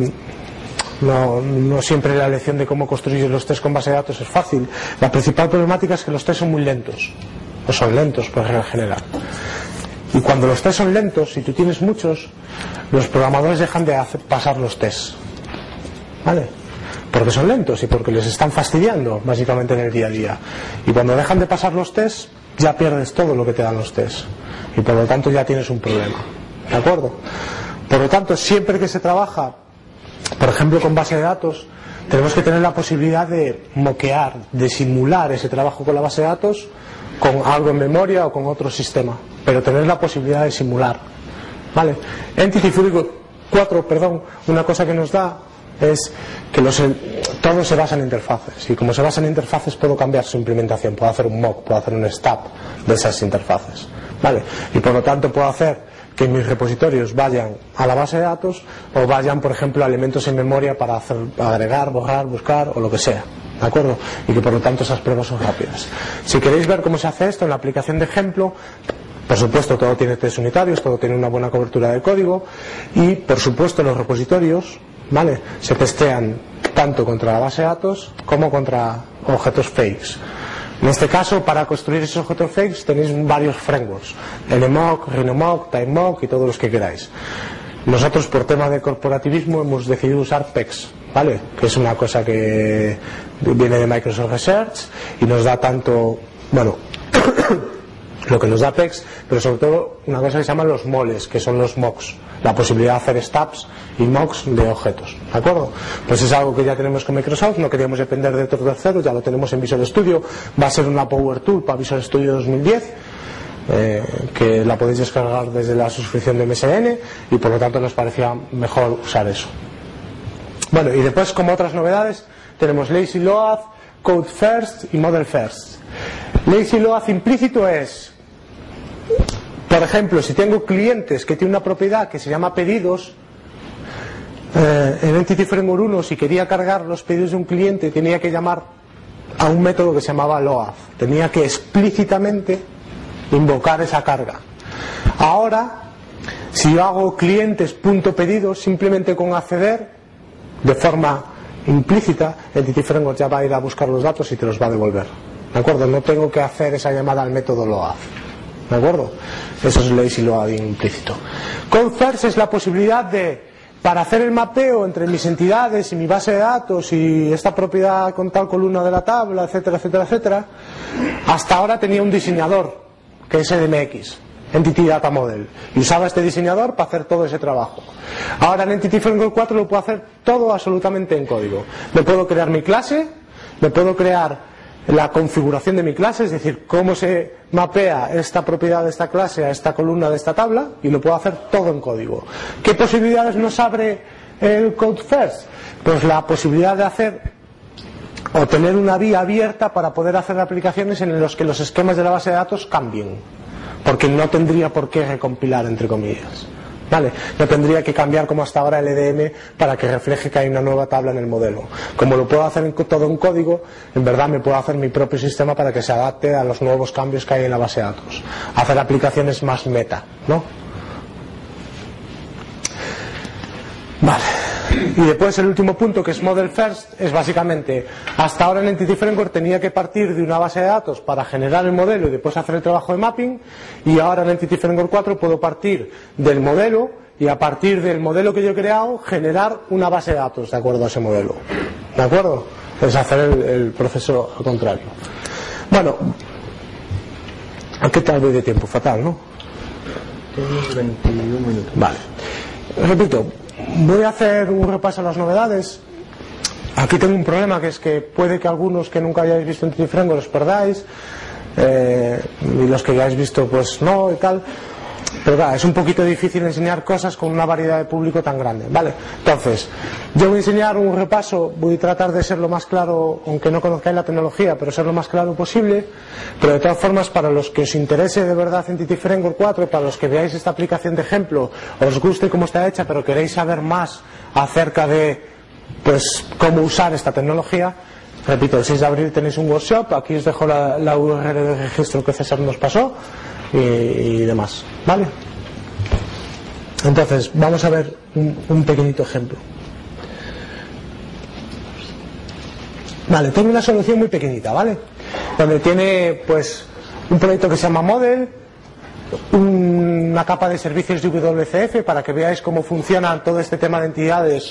no siempre la elección de cómo construir los tests con base de datos es fácil, la principal problemática es que los tests son muy lentos. O son lentos, por regla general. Y cuando los tests son lentos, si tú tienes muchos, los programadores dejan de pasar los tests, ¿vale? Porque son lentos y porque les están fastidiando básicamente en el día a día, y cuando dejan de pasar los tests ya pierdes todo lo que te dan los tests y por lo tanto ya tienes un problema, ¿de acuerdo? Por lo tanto, siempre que se trabaja, por ejemplo, con base de datos, tenemos que tener la posibilidad de moquear, de simular ese trabajo con la base de datos con algo en memoria o con otro sistema, pero tener la posibilidad de simular, ¿vale? Entity Framework 4, una cosa que nos da es que todo se basa en interfaces, y como se basa en interfaces puedo cambiar su implementación, puedo hacer un mock, puedo hacer un stub de esas interfaces, ¿vale? Y por lo tanto puedo hacer que mis repositorios vayan a la base de datos o vayan, por ejemplo, a elementos en memoria para agregar, borrar, buscar o lo que sea, ¿de acuerdo? Y que por lo tanto esas pruebas son rápidas. Si queréis ver cómo se hace esto en la aplicación de ejemplo, Por supuesto, todo tiene test unitarios, todo tiene una buena cobertura de código y, por supuesto, los repositorios, ¿vale?, se testean tanto contra la base de datos como contra objetos fakes. En este caso, para construir esos objetos fakes tenéis varios frameworks: NMOC, RhinoMock, TimeMock y todos los que queráis. Nosotros, por tema de corporativismo, hemos decidido usar PEX, ¿vale?, que es una cosa que viene de Microsoft Research y nos da tanto, bueno, lo que nos da PEX, pero sobre todo una cosa que se llaman los moles, que son los mocks, la posibilidad de hacer stubs y mocks de objetos, ¿de acuerdo? Pues es algo que ya tenemos con Microsoft, no queríamos depender de terceros, ya lo tenemos en Visual Studio, va a ser una Power Tool para Visual Studio 2010, que la podéis descargar desde la suscripción de MSN y por lo tanto nos parecía mejor usar eso. Bueno, y después, como otras novedades, tenemos Lazy Load, Code First y Model First. Lazy Load implícito es, por ejemplo, si tengo clientes que tienen una propiedad que se llama pedidos, en Entity Framework 1, si quería cargar los pedidos de un cliente, tenía que llamar a un método que se llamaba load, tenía que explícitamente invocar esa carga. Ahora, si yo hago clientes.pedidos, simplemente con acceder de forma implícita, Entity Framework ya va a ir a buscar los datos y te los va a devolver, ¿de acuerdo? No tengo que hacer esa llamada al método load, ¿de acuerdo? Eso es lazy load implícito. Code First es la posibilidad de, para hacer el mapeo entre mis entidades y mi base de datos y esta propiedad con tal columna de la tabla, etcétera, etcétera, etcétera, hasta ahora tenía un diseñador que es EDMX, Entity Data Model, y usaba este diseñador para hacer todo ese trabajo. Ahora en Entity Framework 4 lo puedo hacer todo absolutamente en código. Me puedo crear mi clase, me puedo crear la configuración de mi clase, es decir, cómo se mapea esta propiedad de esta clase a esta columna de esta tabla, y lo puedo hacer todo en código. ¿Qué posibilidades nos abre el Code First? Pues la posibilidad de hacer o tener una vía abierta para poder hacer aplicaciones en las que los esquemas de la base de datos cambien, porque no tendría por qué recompilar, entre comillas, ¿vale? No tendría que cambiar como hasta ahora el EDM para que refleje que hay una nueva tabla en el modelo. Como lo puedo hacer todo en código, en verdad me puedo hacer mi propio sistema para que se adapte a los nuevos cambios que hay en la base de datos, hacer aplicaciones más meta, ¿no? Vale. Y después el último punto, que es Model First, es básicamente, hasta ahora en Entity Framework tenía que partir de una base de datos para generar el modelo y después hacer el trabajo de mapping, y ahora en Entity Framework 4 puedo partir del modelo y a partir del modelo que yo he creado generar una base de datos de acuerdo a ese modelo, ¿de acuerdo? Es hacer el proceso al contrario. Bueno, ¿qué tal voy de tiempo? Fatal, ¿no? Tenemos 21 minutos. Vale, repito, voy a hacer un repaso a las novedades. Aquí tengo un problema, que es que puede que algunos que nunca hayáis visto Entity Framework os perdáis, y los que ya habéis visto pues no y tal, pero claro, es un poquito difícil enseñar cosas con una variedad de público tan grande, ¿vale? Entonces, yo voy a enseñar un repaso, voy a tratar de ser lo más claro, aunque no conozcáis la tecnología, pero ser lo más claro posible, pero de todas formas, para los que os interese de verdad Entity Framework 4, para los que veáis esta aplicación de ejemplo, os guste cómo está hecha, pero queréis saber más acerca de, pues, cómo usar esta tecnología, repito, el 6 de abril tenéis un workshop, aquí os dejo la URL de registro que César nos pasó, y demás, ¿vale? Entonces, vamos a ver un pequeñito ejemplo. Vale, tengo una solución muy pequeñita, ¿vale? Donde tiene, pues, un proyecto que se llama Model, una capa de servicios de WCF para que veáis cómo funciona todo este tema de entidades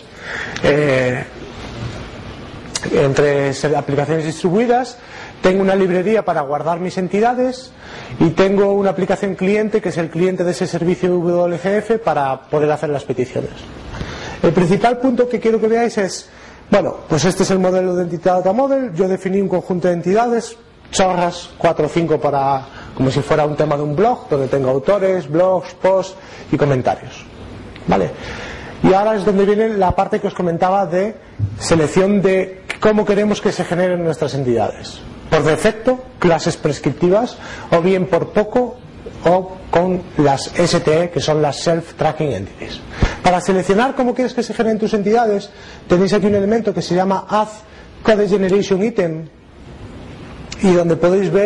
entre aplicaciones distribuidas. Tengo una librería para guardar mis entidades y tengo una aplicación cliente que es el cliente de ese servicio WCF para poder hacer las peticiones. El principal punto que quiero que veáis es, bueno, pues este es el modelo de Entity Data Model. Yo definí un conjunto de entidades, chorras, 4 o 5 para, como si fuera un tema de un blog, donde tengo autores, blogs, posts y comentarios, ¿vale? Y ahora es donde viene la parte que os comentaba de selección de cómo queremos que se generen nuestras entidades. Por defecto, clases prescriptivas, o bien por poco, o con las STE, que son las Self-Tracking Entities. Para seleccionar cómo quieres que se generen tus entidades, tenéis aquí un elemento que se llama Add Code Generation Item, y donde podéis ver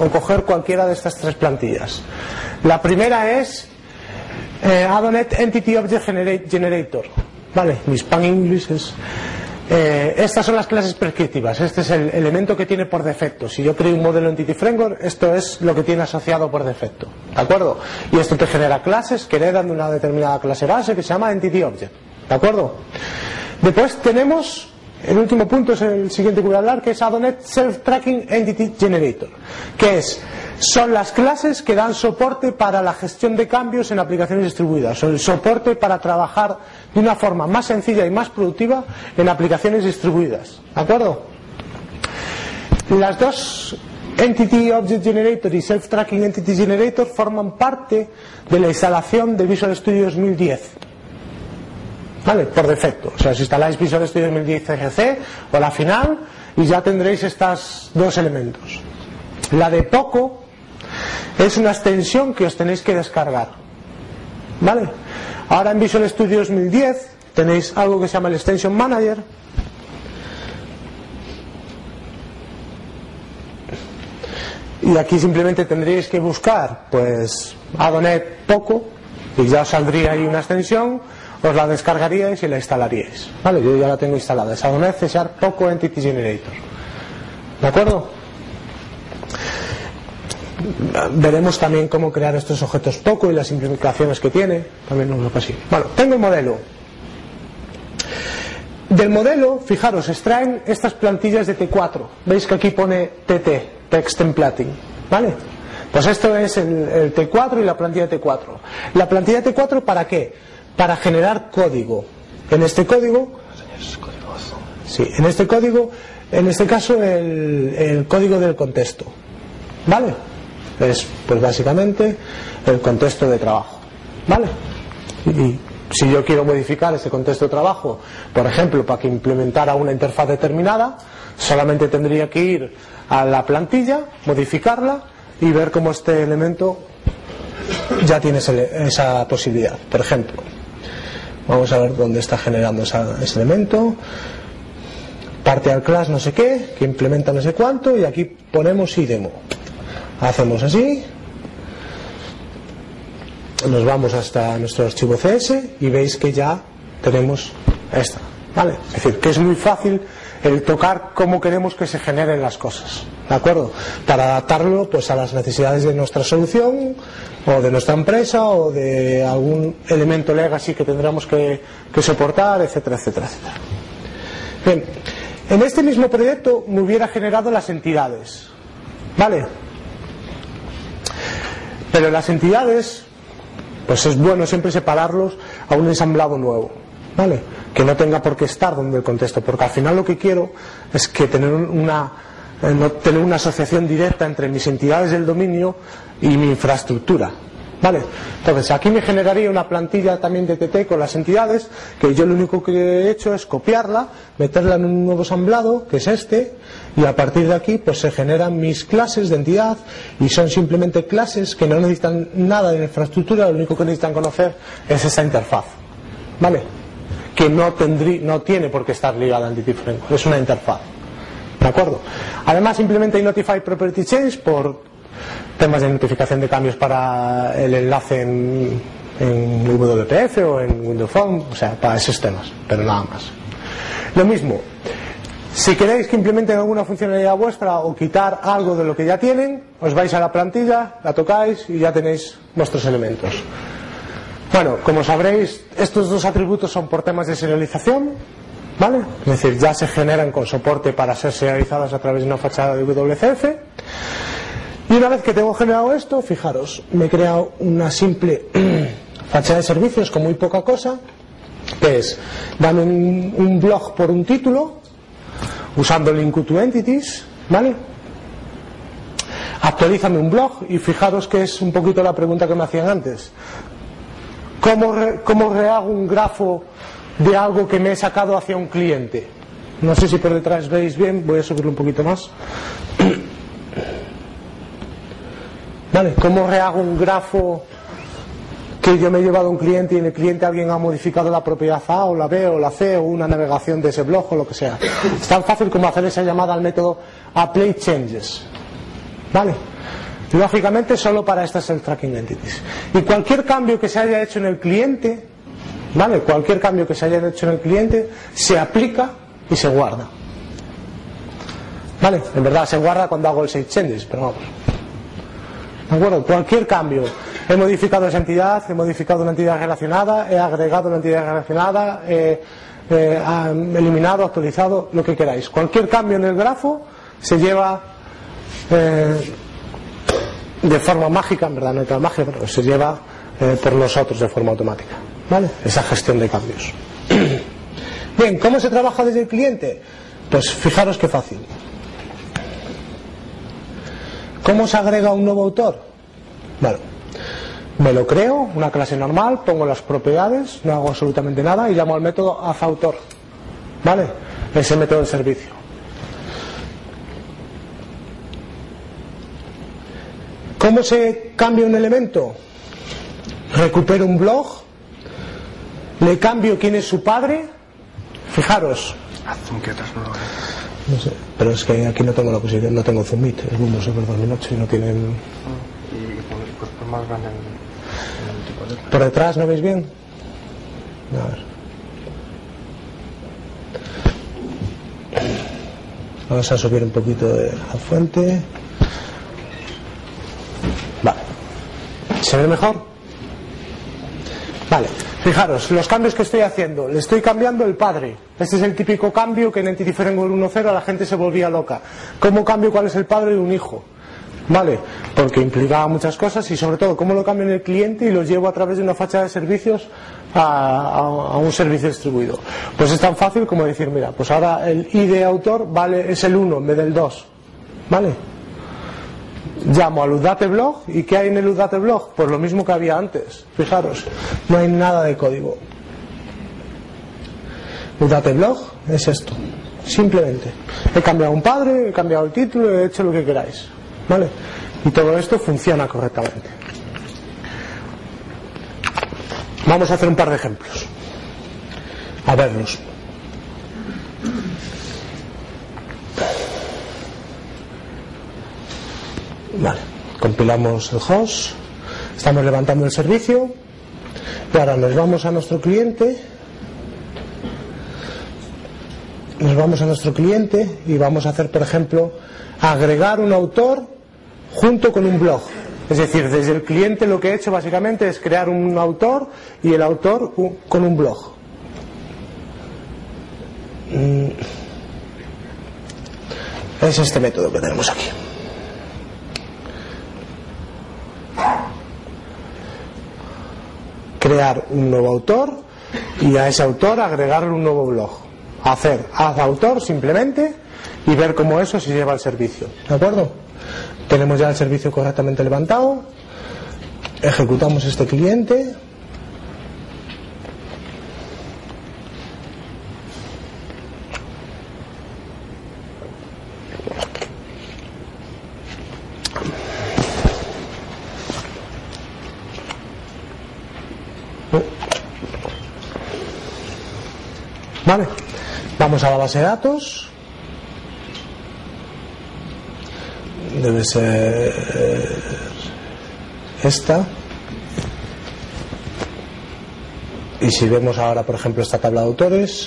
o coger cualquiera de estas tres plantillas. La primera es Adonet Entity Object Generator, ¿vale? Mi Span English es... estas son las clases prescriptivas. Este es el elemento que tiene por defecto. Si yo creo un modelo Entity Framework, esto es lo que tiene asociado por defecto, ¿de acuerdo? Y esto te genera clases que heredan de una determinada clase base que se llama Entity Object, ¿de acuerdo? Después tenemos el último punto, es el siguiente que voy a hablar, que es Adonet Self-Tracking Entity Generator, que son las clases que dan soporte para la gestión de cambios en aplicaciones distribuidas, o el soporte para trabajar de una forma más sencilla y más productiva en aplicaciones distribuidas, ¿de acuerdo? Las dos, Entity Object Generator y Self-Tracking Entity Generator, forman parte de la instalación de Visual Studio 2010, ¿vale? Por defecto. O sea, si instaláis Visual Studio 2010 CGC o la final, y ya tendréis estos dos elementos. La de Poco es una extensión que os tenéis que descargar, ¿vale? Ahora en Visual Studio 2010 tenéis algo que se llama el Extension Manager, y aquí simplemente tendríais que buscar pues Adonet Poco y ya os saldría ahí una extensión, os la descargaríais y la instalaríais, ¿vale? Yo ya la tengo instalada, es Adonet C# Poco Entity Generator, ¿de acuerdo? Veremos también cómo crear estos objetos Poco y las implicaciones que tiene, también lo veo así. Bueno, tengo el modelo. Del modelo, fijaros, extraen estas plantillas de T4. Veis que aquí pone TT, Text Templating, ¿vale? Pues esto es el T4 y la plantilla T4. La plantilla T4, ¿para qué? Para generar código. En este código, sí, en este código, en este caso el código del contexto, ¿vale? Es pues básicamente el contexto de trabajo, ¿vale? Y si yo quiero modificar ese contexto de trabajo, por ejemplo, para que implementara una interfaz determinada, solamente tendría que ir a la plantilla, modificarla y ver cómo este elemento ya tiene esa posibilidad. Por ejemplo, vamos a ver dónde está generando ese elemento. Parte al class no sé qué, que implementa no sé cuánto, y aquí ponemos idemo. Hacemos así, nos vamos hasta nuestro archivo CS y veis que ya tenemos esta, ¿vale? Es decir, que es muy fácil el tocar cómo queremos que se generen las cosas, ¿de acuerdo? Para adaptarlo pues a las necesidades de nuestra solución o de nuestra empresa o de algún elemento legacy que tendremos que soportar, etcétera, etcétera, etcétera. Bien, en este mismo proyecto me hubiera generado las entidades, ¿vale? Pero las entidades, pues es bueno siempre separarlos a un ensamblado nuevo, ¿vale? Que no tenga por qué estar donde el contexto, porque al final lo que quiero es que no tener una asociación directa entre mis entidades del dominio y mi infraestructura, ¿vale? Entonces aquí me generaría una plantilla también de TT con las entidades, que yo lo único que he hecho es copiarla, meterla en un nuevo ensamblado, que es este, y a partir de aquí pues se generan mis clases de entidad, y son simplemente clases que no necesitan nada de infraestructura, lo único que necesitan conocer es esa interfaz, ¿vale? Que no tiene por qué estar ligada al Entity Framework, es una interfaz, ¿de acuerdo? Además implementa Notify Property Change por temas de notificación de cambios para el enlace en WPF o en Windows Phone, o sea, para esos temas, pero nada más. Lo mismo, si queréis que implementen alguna funcionalidad vuestra o quitar algo de lo que ya tienen, os vais a la plantilla, la tocáis y ya tenéis vuestros elementos. Bueno, como sabréis, estos dos atributos son por temas de serialización, ¿vale? Es decir, ya se generan con soporte para ser serializadas a través de una fachada de WCF. Y una vez que tengo generado esto, fijaros, me he creado una simple fachada de servicios con muy poca cosa, que es dame un blog por un título, usando link to entities, ¿vale? Actualízame un blog, y fijaros que es un poquito la pregunta que me hacían antes. ¿Cómo rehago un grafo de algo que me he sacado hacia un cliente? No sé si por detrás veis bien, voy a subirlo un poquito más. Vale, ¿cómo rehago un grafo que yo me he llevado a un cliente y en el cliente alguien ha modificado la propiedad A o la B o la C o una navegación de ese blog o lo que sea? Es tan fácil como hacer esa llamada al método apply changes, ¿vale? lógicamente solo para estas self-tracking entities. Y cualquier cambio que se haya hecho en el cliente, ¿vale? Cualquier cambio que se haya hecho en el cliente se aplica y se guarda. ¿Vale? En verdad se guarda cuando hago el save changes, pero vamos. ¿De acuerdo? Cualquier cambio. He modificado esa entidad, he modificado una entidad relacionada, he agregado una entidad relacionada, he eliminado, actualizado, lo que queráis. Cualquier cambio en el grafo se lleva de forma mágica, en verdad no hay tal magia, pero se lleva por nosotros de forma automática. ¿Vale? Esa gestión de cambios. Bien, ¿cómo se trabaja desde el cliente? Pues fijaros qué fácil. ¿Cómo se agrega un nuevo autor? Bueno, me lo creo, una clase normal, pongo las propiedades, no hago absolutamente nada y llamo al método hazAutor. ¿Vale? Ese método de servicio. ¿Cómo se cambia un elemento? Recupero un blog, le cambio quién es su padre. Fijaros. No sé, pero es que aquí no tengo la posibilidad, no tengo Zoom Meet, es Windows Server 2008 y no tienen. Y pues por más grande en el tipo de... ¿Por detrás no veis bien? A ver. Vamos a subir un poquito de la fuente. Vale. ¿Se ve mejor? Vale. Fijaros, los cambios que estoy haciendo, le estoy cambiando el padre. Este es el típico cambio que en Entity Framework 1.0 la gente se volvía loca. ¿Cómo cambio cuál es el padre de un hijo? ¿Vale? Porque implicaba muchas cosas y sobre todo cómo lo cambio en el cliente y lo llevo a través de una fachada de servicios a un servicio distribuido. Pues es tan fácil como decir, mira, pues ahora el ID de autor es el 1 en vez del 2. ¿Vale? Llamo al UDateBlog y ¿qué hay en el UDateBlog? Pues lo mismo que había antes. Fijaros, no hay nada de código. UDateBlog es esto, simplemente. He cambiado un padre, he cambiado el título, he hecho lo que queráis. ¿Vale? Y todo esto funciona correctamente. Vamos a hacer un par de ejemplos. A verlos. Vale, compilamos el host, estamos levantando el servicio y ahora nos vamos a nuestro cliente. Nos vamos a nuestro cliente y vamos a hacer, por ejemplo, agregar un autor junto con un blog. Es decir, desde el cliente lo que he hecho básicamente es crear un autor y el autor con un blog. Es este método que tenemos aquí. Crear un nuevo autor y a ese autor agregarle un nuevo blog. Hacer hazAutor simplemente y ver cómo eso se lleva al servicio. ¿De acuerdo? Tenemos ya el servicio correctamente levantado. Ejecutamos este cliente. Vale, vamos a la base de datos. Debe ser esta. Y si vemos ahora, por ejemplo, esta tabla de autores,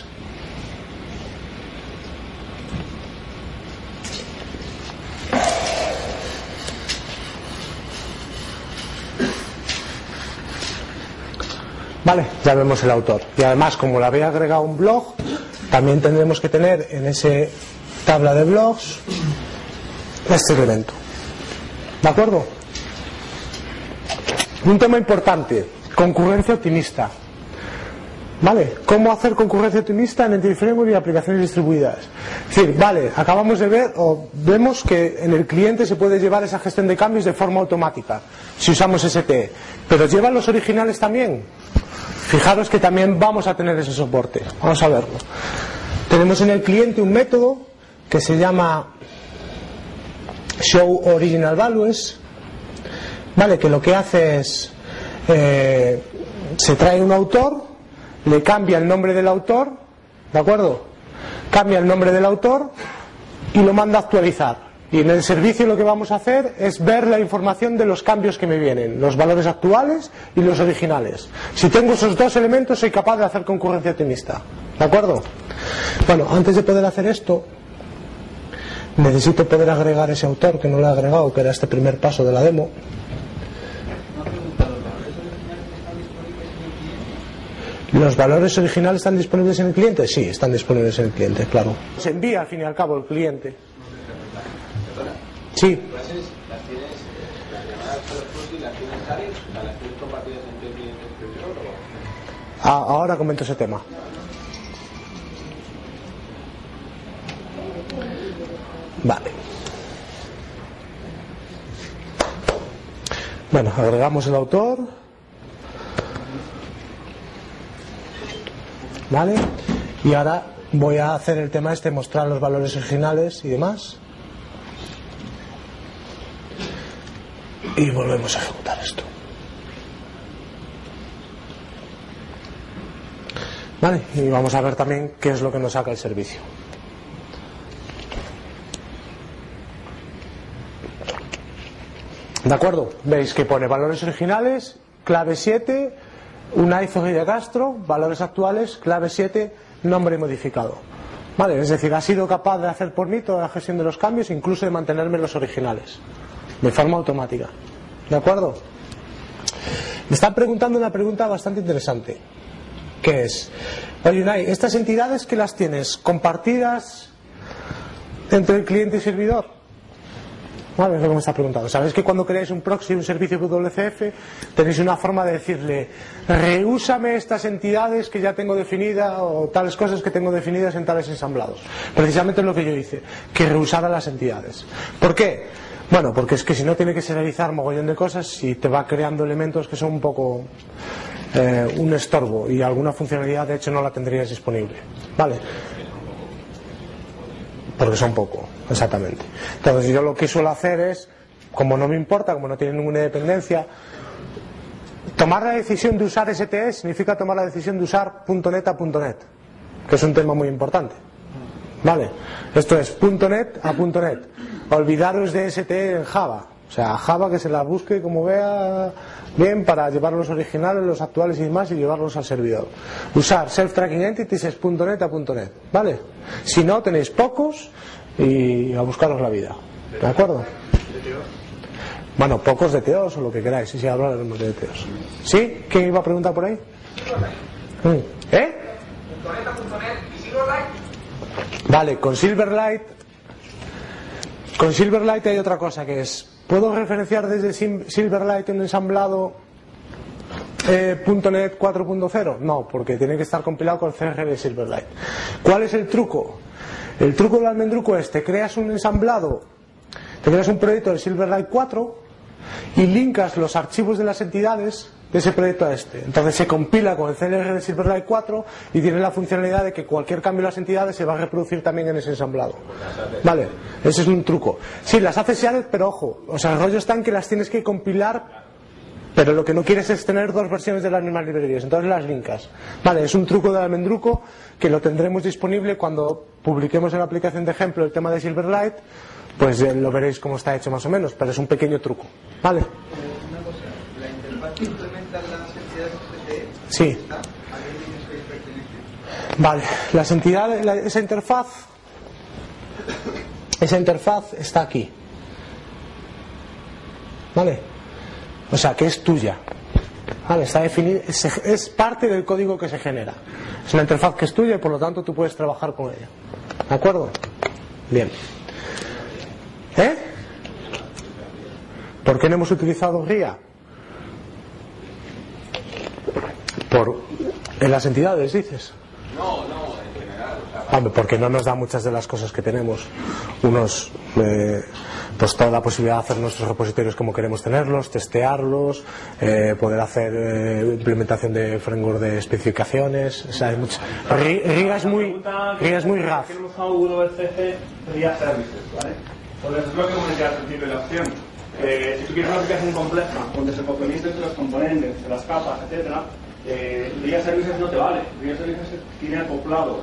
vale, ya vemos el autor. Y además, como le había agregado un blog, también tendremos que tener en ese tabla de blogs este elemento. ¿De acuerdo? Un tema importante, concurrencia optimista. ¿Vale? ¿Cómo hacer concurrencia optimista en Entity Framework y aplicaciones distribuidas? Es decir, vale, acabamos de ver o vemos que en el cliente se puede llevar esa gestión de cambios de forma automática si usamos STE, pero ¿llevan los originales también? Fijaros que también vamos a tener ese soporte. Vamos a verlo. Tenemos en el cliente un método que se llama Show Original Values, ¿vale? Que lo que hace es se trae un autor, le cambia el nombre del autor, ¿de acuerdo? Cambia el nombre del autor y lo manda a actualizar. Y en el servicio lo que vamos a hacer es ver la información de los cambios que me vienen, los valores actuales y los originales. Si tengo esos dos elementos soy capaz de hacer concurrencia optimista. ¿De acuerdo? Bueno, antes de poder hacer esto necesito poder agregar ese autor que no lo he agregado, que era este primer paso de la demo. ¿Los valores originales están disponibles en el cliente? Sí, están disponibles en el cliente, claro. Se envía al fin y al cabo el cliente. Sí. ¿Las tienes, las llamadas a los puestos y las tienes Alex? ¿Las tienes compartidas entre el cliente y el servidor? Ahora comento ese tema. Vale. Bueno, agregamos el autor. Vale. Y ahora voy a hacer el tema este, mostrar los valores originales y demás. Y volvemos a ejecutar esto. Vale, y vamos a ver también qué es lo que nos saca el servicio. ¿De acuerdo? Veis que pone valores originales, clave 7, Unaizo y de Castro, valores actuales, clave 7, nombre modificado. Vale, es decir, ha sido capaz de hacer por mí toda la gestión de los cambios, incluso de mantenerme los originales, de forma automática. ¿De acuerdo? Me están preguntando una pregunta bastante interesante, que es: oye, Unai, ¿estas entidades que las tienes compartidas entre el cliente y servidor? Vale, es lo que me está preguntando. Sabéis que cuando creáis un proxy, un servicio WCF, tenéis una forma de decirle: reúsame estas entidades que ya tengo definidas, o tales cosas que tengo definidas en tales ensamblados. Precisamente es lo que yo hice, que reusara las entidades. ¿Por qué? Bueno, porque es que si no tiene que serializar mogollón de cosas y te va creando elementos que son un poco un estorbo, y alguna funcionalidad de hecho no la tendrías disponible. Vale, porque son poco, exactamente. Entonces yo lo que suelo hacer es, como no me importa, como no tiene ninguna dependencia, tomar la decisión de usar STE significa tomar la decisión de usar .NET a .NET, que es un tema muy importante. Vale, esto es .NET a .NET. Olvidaros de STE en Java, o sea, Java que se la busque como vea bien para llevar los originales, los actuales y demás, y llevarlos al servidor. Usar Self-Tracking Entities es .NET a .NET, ¿vale? Si no, tenéis pocos y a buscaros la vida, ¿de acuerdo? Bueno, pocos de DTOs o lo que queráis, sí, hablaremos de DTOs. ¿Sí? ¿Quién iba a preguntar por ahí? ¿Eh? Vale, con Silverlight hay otra cosa, que es: ¿puedo referenciar desde Silverlight un ensamblado .NET 4.0? No, porque tiene que estar compilado con CRG de Silverlight. ¿Cuál es el truco? El truco del almendruco es: te creas un ensamblado, te creas un proyecto de Silverlight 4 y linkas los archivos de las entidades de ese proyecto a este. Entonces se compila con el CLR de Silverlight 4 y tiene la funcionalidad de que cualquier cambio de las entidades se va a reproducir también en ese ensamblado. Vale, ese es un truco. Sí, las haces shared, pero ojo, o sea, el rollo está en que las tienes que compilar, pero lo que no quieres es tener dos versiones de las mismas librerías, entonces las linkas. Vale, es un truco del almendruco que lo tendremos disponible cuando publiquemos en la aplicación de ejemplo el tema de Silverlight, pues lo veréis cómo está hecho más o menos, pero es un pequeño truco. Vale. Una cosa, la interfaz que implementa las entidades STE, sí. ¿a qué líneas pertenece? Vale, las entidades, esa interfaz está aquí. Vale, o sea que es tuya. Vale, está definida, es parte del código que se genera. Es una interfaz que es tuya y por lo tanto tú puedes trabajar con ella. ¿De acuerdo? Bien. ¿Por qué no hemos utilizado RIA? En las entidades, dices. No, en general. Hombre, porque no nos da muchas de las cosas que tenemos. Pues toda la posibilidad de hacer nuestros repositorios como queremos tenerlos, testearlos, poder hacer implementación de framework de especificaciones. O sea, hay mucha... RIA es muy RAF. Hemos usado WCF RIA Services, ¿vale? Entonces es lo que comenté al principio de la opción. Si tú quieres una aplicación compleja, donde se complementen los componentes, las capas, etcétera, RIA Services no te vale. RIA Services tiene acoplado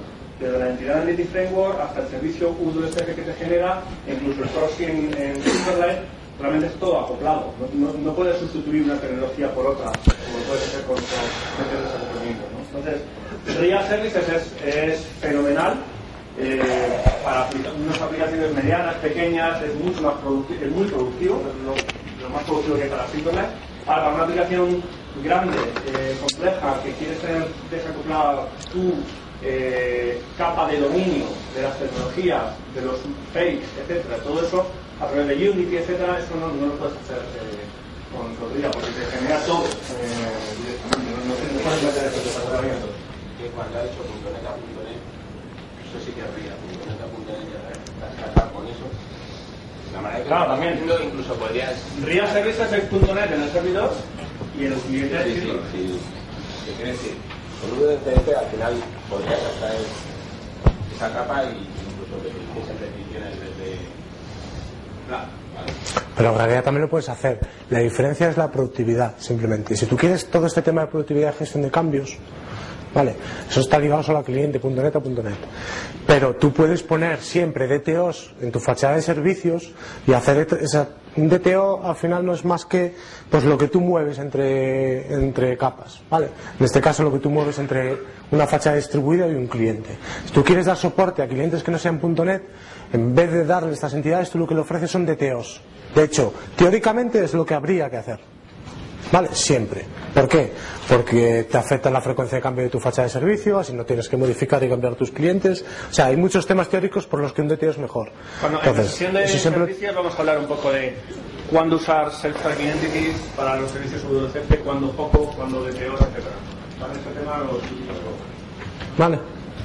desde la entidad de Entity Framework hasta el servicio WSF que te genera, incluso el proxy en Silverlight, realmente es todo acoplado. No puedes sustituir una tecnología por otra, como puede ser con métodos de acoplamiento, ¿no? Entonces, RIA Services es fenomenal para unas aplicaciones medianas, pequeñas, es mucho más productivo, es muy productivo, lo más productivo que hay para Silverlight. Para una aplicación grande, compleja, que quieres tener desacoplada tu capa de dominio de las tecnologías, de los fakes, etcétera, todo eso a través de Unity, etcétera, eso no lo puedes hacer con RIA, porque te genera todo directamente, no puedes meter estos desarrollamientos. Que cuando ha hecho .NET a .NET, eso sí que es RIA, .NET a .NET ya está con eso. La manera que claro, también incluso podrías... RIA Services es .NET en el servidor y en el cliente es sí. ¿Qué quiere decir? Con VDCF al final podrías hasta esa capa y incluso que tienes repeticiones desde... Claro, vale. Pero en realidad también lo puedes hacer. La diferencia es la productividad, simplemente. Si tú quieres todo este tema de productividad y gestión de cambios, vale, eso está ligado solo a cliente.net a .net. Pero tú puedes poner siempre DTOs en tu fachada de servicios y hacer un DTO al final no es más que pues lo que tú mueves entre capas, ¿vale? En este caso lo que tú mueves entre una fachada distribuida y un cliente. Si tú quieres dar soporte a clientes que no sean .net, en vez de darle estas entidades, tú lo que le ofreces son DTOs. De hecho, teóricamente es lo que habría que hacer, ¿vale? Siempre. ¿Por qué? Porque te afecta la frecuencia de cambio de tu fachada de servicio, así no tienes que modificar y cambiar tus clientes. O sea, hay muchos temas teóricos por los que un DTO es mejor. Bueno, en la sesión de servicios vamos a hablar un poco de cuándo usar Self-Tracking Entities para los servicios WCF, cuándo poco, cuándo DTOs, etc. ¿Vale? Este tema lo discutimos luego. Vale.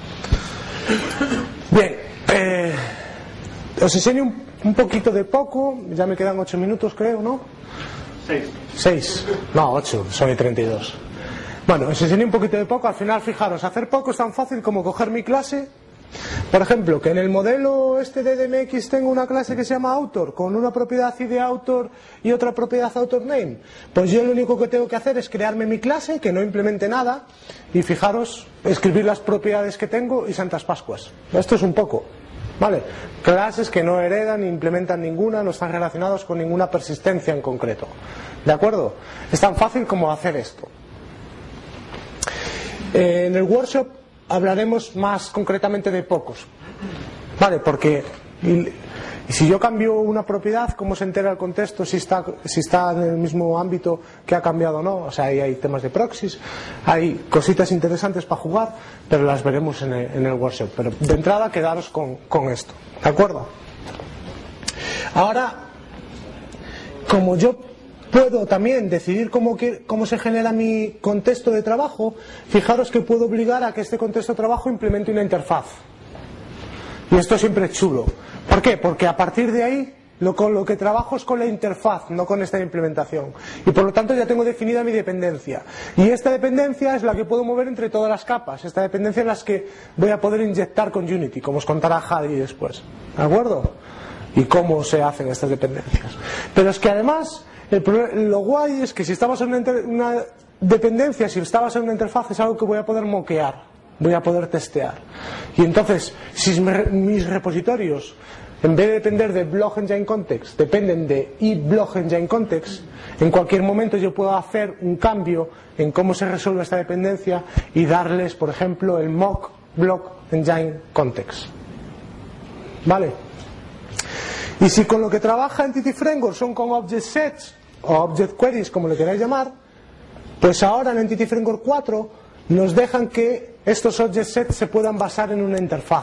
Bien, os enseño un poquito de poco, ya me quedan 8 minutos creo, ¿no? 6. No, 8, soy 32. Bueno, os enseñé un poquito de poco. Al final, fijaros, hacer poco es tan fácil como coger mi clase. Por ejemplo, que en el modelo este de DMX tengo una clase que se llama author, con una propiedad ID author y otra propiedad author name. Pues yo lo único que tengo que hacer es crearme mi clase, que no implemente nada, y fijaros, escribir las propiedades que tengo y Santas Pascuas. Esto es un poco, ¿vale? Clases que no heredan ni implementan ninguna, no están relacionados con ninguna persistencia en concreto. ¿De acuerdo? Es tan fácil como hacer esto. En el workshop hablaremos más concretamente de pocos, ¿vale? Porque si yo cambio una propiedad, ¿cómo se entera el contexto si está en el mismo ámbito que ha cambiado o no? O sea, ahí hay temas de proxies, hay cositas interesantes para jugar, pero las veremos en el workshop. Pero de entrada quedaros con esto, ¿de acuerdo? Ahora, como yo puedo también decidir cómo se genera mi contexto de trabajo, fijaros que puedo obligar a que este contexto de trabajo implemente una interfaz. Y esto siempre es chulo. ¿Por qué? Porque a partir de ahí con lo que trabajo es con la interfaz, no con esta implementación. Y por lo tanto ya tengo definida mi dependencia. Y esta dependencia es la que puedo mover entre todas las capas. Esta dependencia es la que voy a poder inyectar con Unity, como os contará Jadi después. ¿De acuerdo? Y cómo se hacen estas dependencias. Pero es que además, lo guay es que si está basado en una dependencia, si está basado en una interfaz, es algo que voy a poder moquear, voy a poder testear. Y entonces, si mis repositorios, en vez de depender de Blog Engine Context, dependen de eBlog Engine Context, en cualquier momento yo puedo hacer un cambio en cómo se resuelve esta dependencia y darles, por ejemplo, el mock Blog Engine Context. ¿Vale? Y si con lo que trabaja Entity Framework son con Object Sets o Object Queries, como le queráis llamar, pues ahora en Entity Framework 4 nos dejan que estos Object Sets se puedan basar en una interfaz.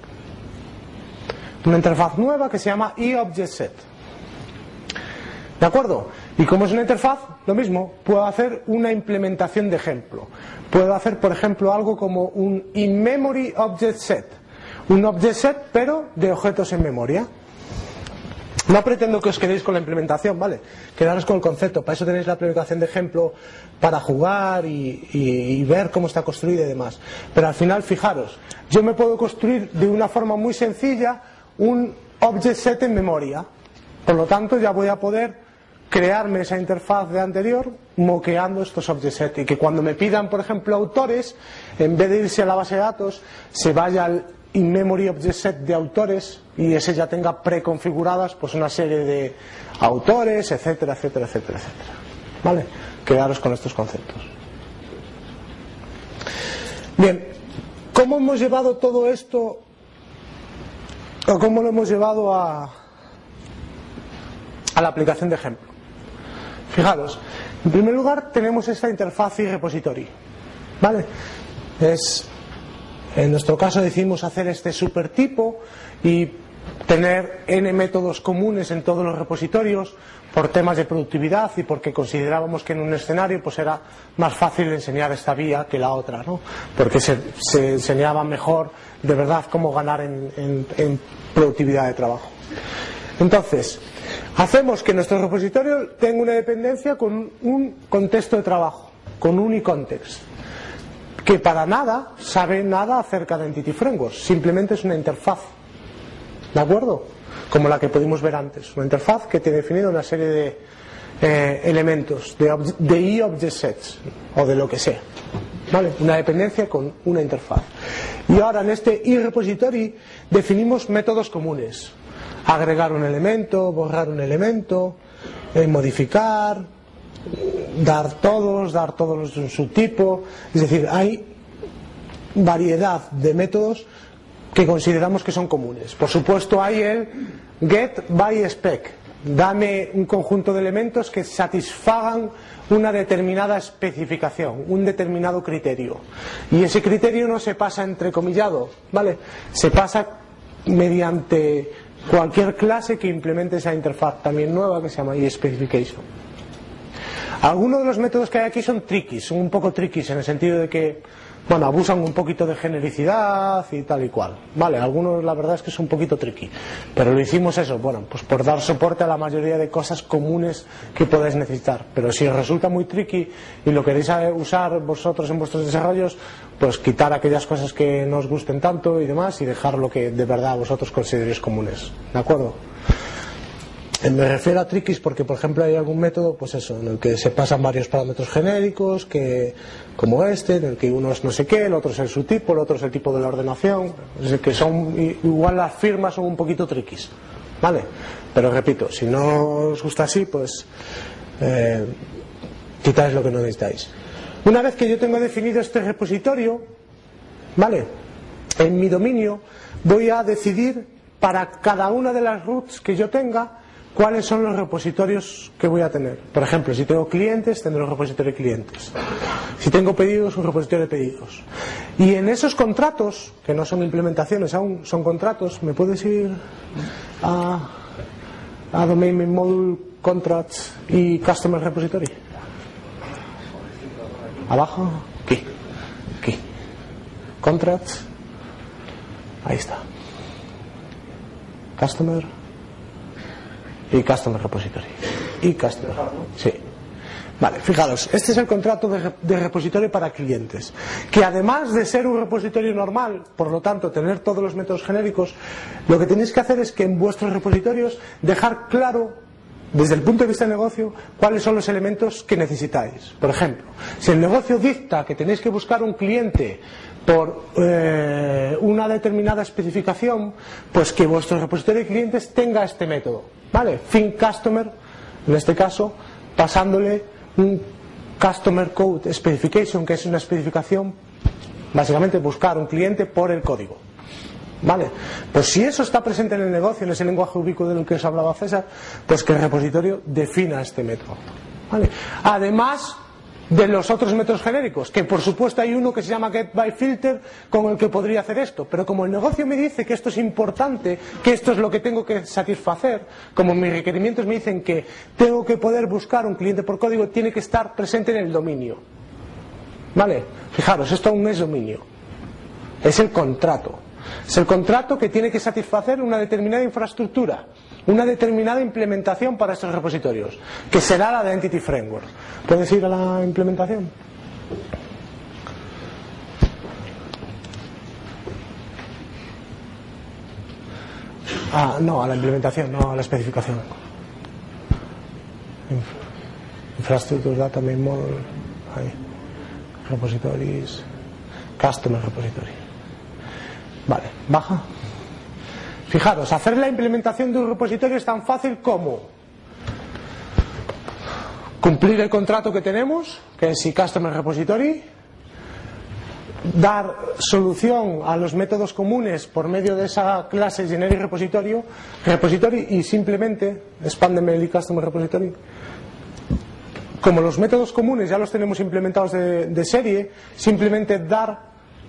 Una interfaz nueva que se llama eObjectSet. ¿De acuerdo? Y como es una interfaz, lo mismo, puedo hacer una implementación de ejemplo. Puedo hacer, por ejemplo, algo como un in-memory object set. Un object set, pero de objetos en memoria. No pretendo que os quedéis con la implementación, ¿vale? Quedaros con el concepto. Para eso tenéis la aplicación de ejemplo para jugar y ver cómo está construida y demás. Pero al final, fijaros, yo me puedo construir de una forma muy sencilla un object set en memoria. Por lo tanto, ya voy a poder crearme esa interfaz de anterior moqueando estos object-set, y que cuando me pidan, por ejemplo, autores, en vez de irse a la base de datos, se vaya al in-memory object-set de autores y ese ya tenga preconfiguradas pues una serie de autores, etcétera, etcétera, etcétera, etcétera. ¿Vale? Quedaros con estos conceptos. Bien, ¿cómo hemos llevado todo esto, o cómo lo hemos llevado a la aplicación de ejemplo? Fijaros, en primer lugar tenemos esta interfaz y repository, ¿vale? En nuestro caso decidimos hacer este supertipo y tener n métodos comunes en todos los repositorios por temas de productividad y porque considerábamos que en un escenario pues era más fácil enseñar esta vía que la otra, ¿no? Porque se enseñaba mejor de verdad cómo ganar en productividad de trabajo. Entonces, hacemos que nuestro repositorio tenga una dependencia con un contexto de trabajo, con un e-context, que para nada sabe nada acerca de Entity Framework, simplemente es una interfaz, ¿de acuerdo? Como la que pudimos ver antes, una interfaz que tiene definido una serie de elementos de e-object sets o de lo que sea, ¿vale? Una dependencia con una interfaz. Y ahora en este e-repository definimos métodos comunes: agregar un elemento, borrar un elemento, modificar, dar todos en su tipo. Es decir, hay variedad de métodos que consideramos que son comunes. Por supuesto hay el get by spec, dame un conjunto de elementos que satisfagan una determinada especificación, un determinado criterio, y ese criterio no se pasa entrecomillado, ¿vale? Se pasa mediante cualquier clase que implemente esa interfaz también nueva que se llama eSpecification. Algunos de los métodos que hay aquí son tricky, son un poco tricky en el sentido de que, bueno, abusan un poquito de genericidad y tal y cual, ¿vale? Algunos la verdad es que son un poquito tricky, pero lo hicimos eso, bueno, pues por dar soporte a la mayoría de cosas comunes que podéis necesitar. Pero si os resulta muy tricky y lo queréis usar vosotros en vuestros desarrollos, pues quitar aquellas cosas que no os gusten tanto y demás y dejar lo que de verdad vosotros consideréis comunes, ¿de acuerdo? Me refiero a trickies porque, por ejemplo, hay algún método, pues eso, en el que se pasan varios parámetros genéricos, que, como este, en el que uno es no sé qué, el otro es el subtipo, el otro es el tipo de la ordenación, es decir, que son, igual las firmas son un poquito trickies, ¿vale? Pero repito, si no os gusta así, pues quitáis lo que no necesitáis. Una vez que yo tengo definido este repositorio, ¿vale? En mi dominio voy a decidir para cada una de las roots que yo tenga cuáles son los repositorios que voy a tener. Por ejemplo, si tengo clientes, tendré un repositorio de clientes. Si tengo pedidos, un repositorio de pedidos. Y en esos contratos, que no son implementaciones aún, son contratos, ¿me puedes ir a Domain Module Contracts y Customer Repository? Abajo, aquí. Contracts, ahí está. Customer y Customer Repository. Y Customer, sí. Vale, fijaros, este es el contrato de repositorio para clientes, que además de ser un repositorio normal, por lo tanto tener todos los métodos genéricos, lo que tenéis que hacer es que en vuestros repositorios dejar claro, desde el punto de vista del negocio, cuáles son los elementos que necesitáis. Por ejemplo, si el negocio dicta que tenéis que buscar un cliente por una determinada especificación, pues que vuestro repositorio de clientes tenga este método, ¿vale? Fin Customer, en este caso, pasándole un Customer Code Specification, que es una especificación, básicamente buscar un cliente por el código, ¿vale? Pues si eso está presente en el negocio, en ese lenguaje ubicuo del que os hablaba César, pues que el repositorio defina este método, ¿vale? Además de los otros métodos genéricos, que por supuesto hay uno que se llama getByFilter con el que podría hacer esto, pero como el negocio me dice que esto es importante, que esto es lo que tengo que satisfacer, como mis requerimientos me dicen que tengo que poder buscar un cliente por código, tiene que estar presente en el dominio, ¿vale? Fijaros, esto aún es dominio, es el contrato. Es el contrato que tiene que satisfacer una determinada infraestructura, una determinada implementación para estos repositorios, que será la de Entity Framework. ¿Puedes ir a la implementación? No, a la implementación, no a la especificación. Infrastructure Data Main Model, ahí. Repositories, Customer Repository. Vale, baja. Fijaros, hacer la implementación de un repositorio es tan fácil como cumplir el contrato que tenemos, que es si Customer Repository, dar solución a los métodos comunes por medio de esa clase Generic Repository y simplemente expándeme el Customer Repository. Como los métodos comunes ya los tenemos implementados de serie, simplemente dar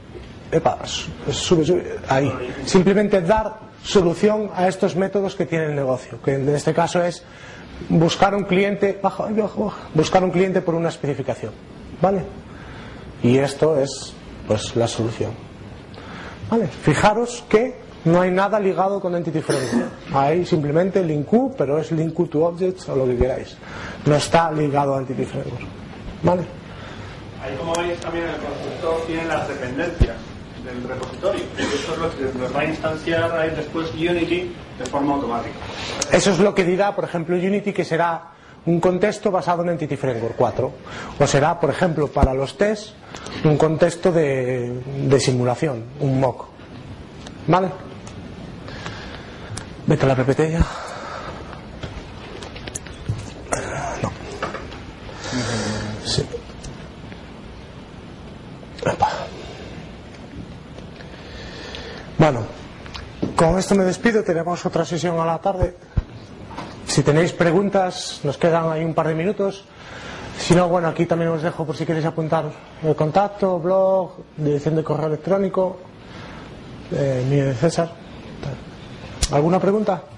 simplemente dar solución a estos métodos que tiene el negocio, que en este caso es buscar un cliente por una especificación, ¿vale? Y esto es pues la solución, ¿vale? Fijaros que no hay nada ligado con Entity Framework, hay simplemente LINQ, pero es LINQ to Objects o lo que queráis, no está ligado a Entity Framework, ¿vale? Ahí, como veis, también el constructor tiene las dependencias del repositorio, y eso es lo que nos va a instanciar después Unity de forma automática. Eso es lo que dirá, por ejemplo, Unity, que será un contexto basado en Entity Framework 4, o será, por ejemplo, para los tests un contexto de simulación, un mock, ¿vale? Vete a la PPT ya. No. Sí. Epa. Bueno, con esto me despido. Tenemos otra sesión a la tarde. Si tenéis preguntas, nos quedan ahí un par de minutos. Si no, bueno, aquí también os dejo por si queréis apuntar el contacto, blog, dirección de correo electrónico, mío de César. ¿Alguna pregunta?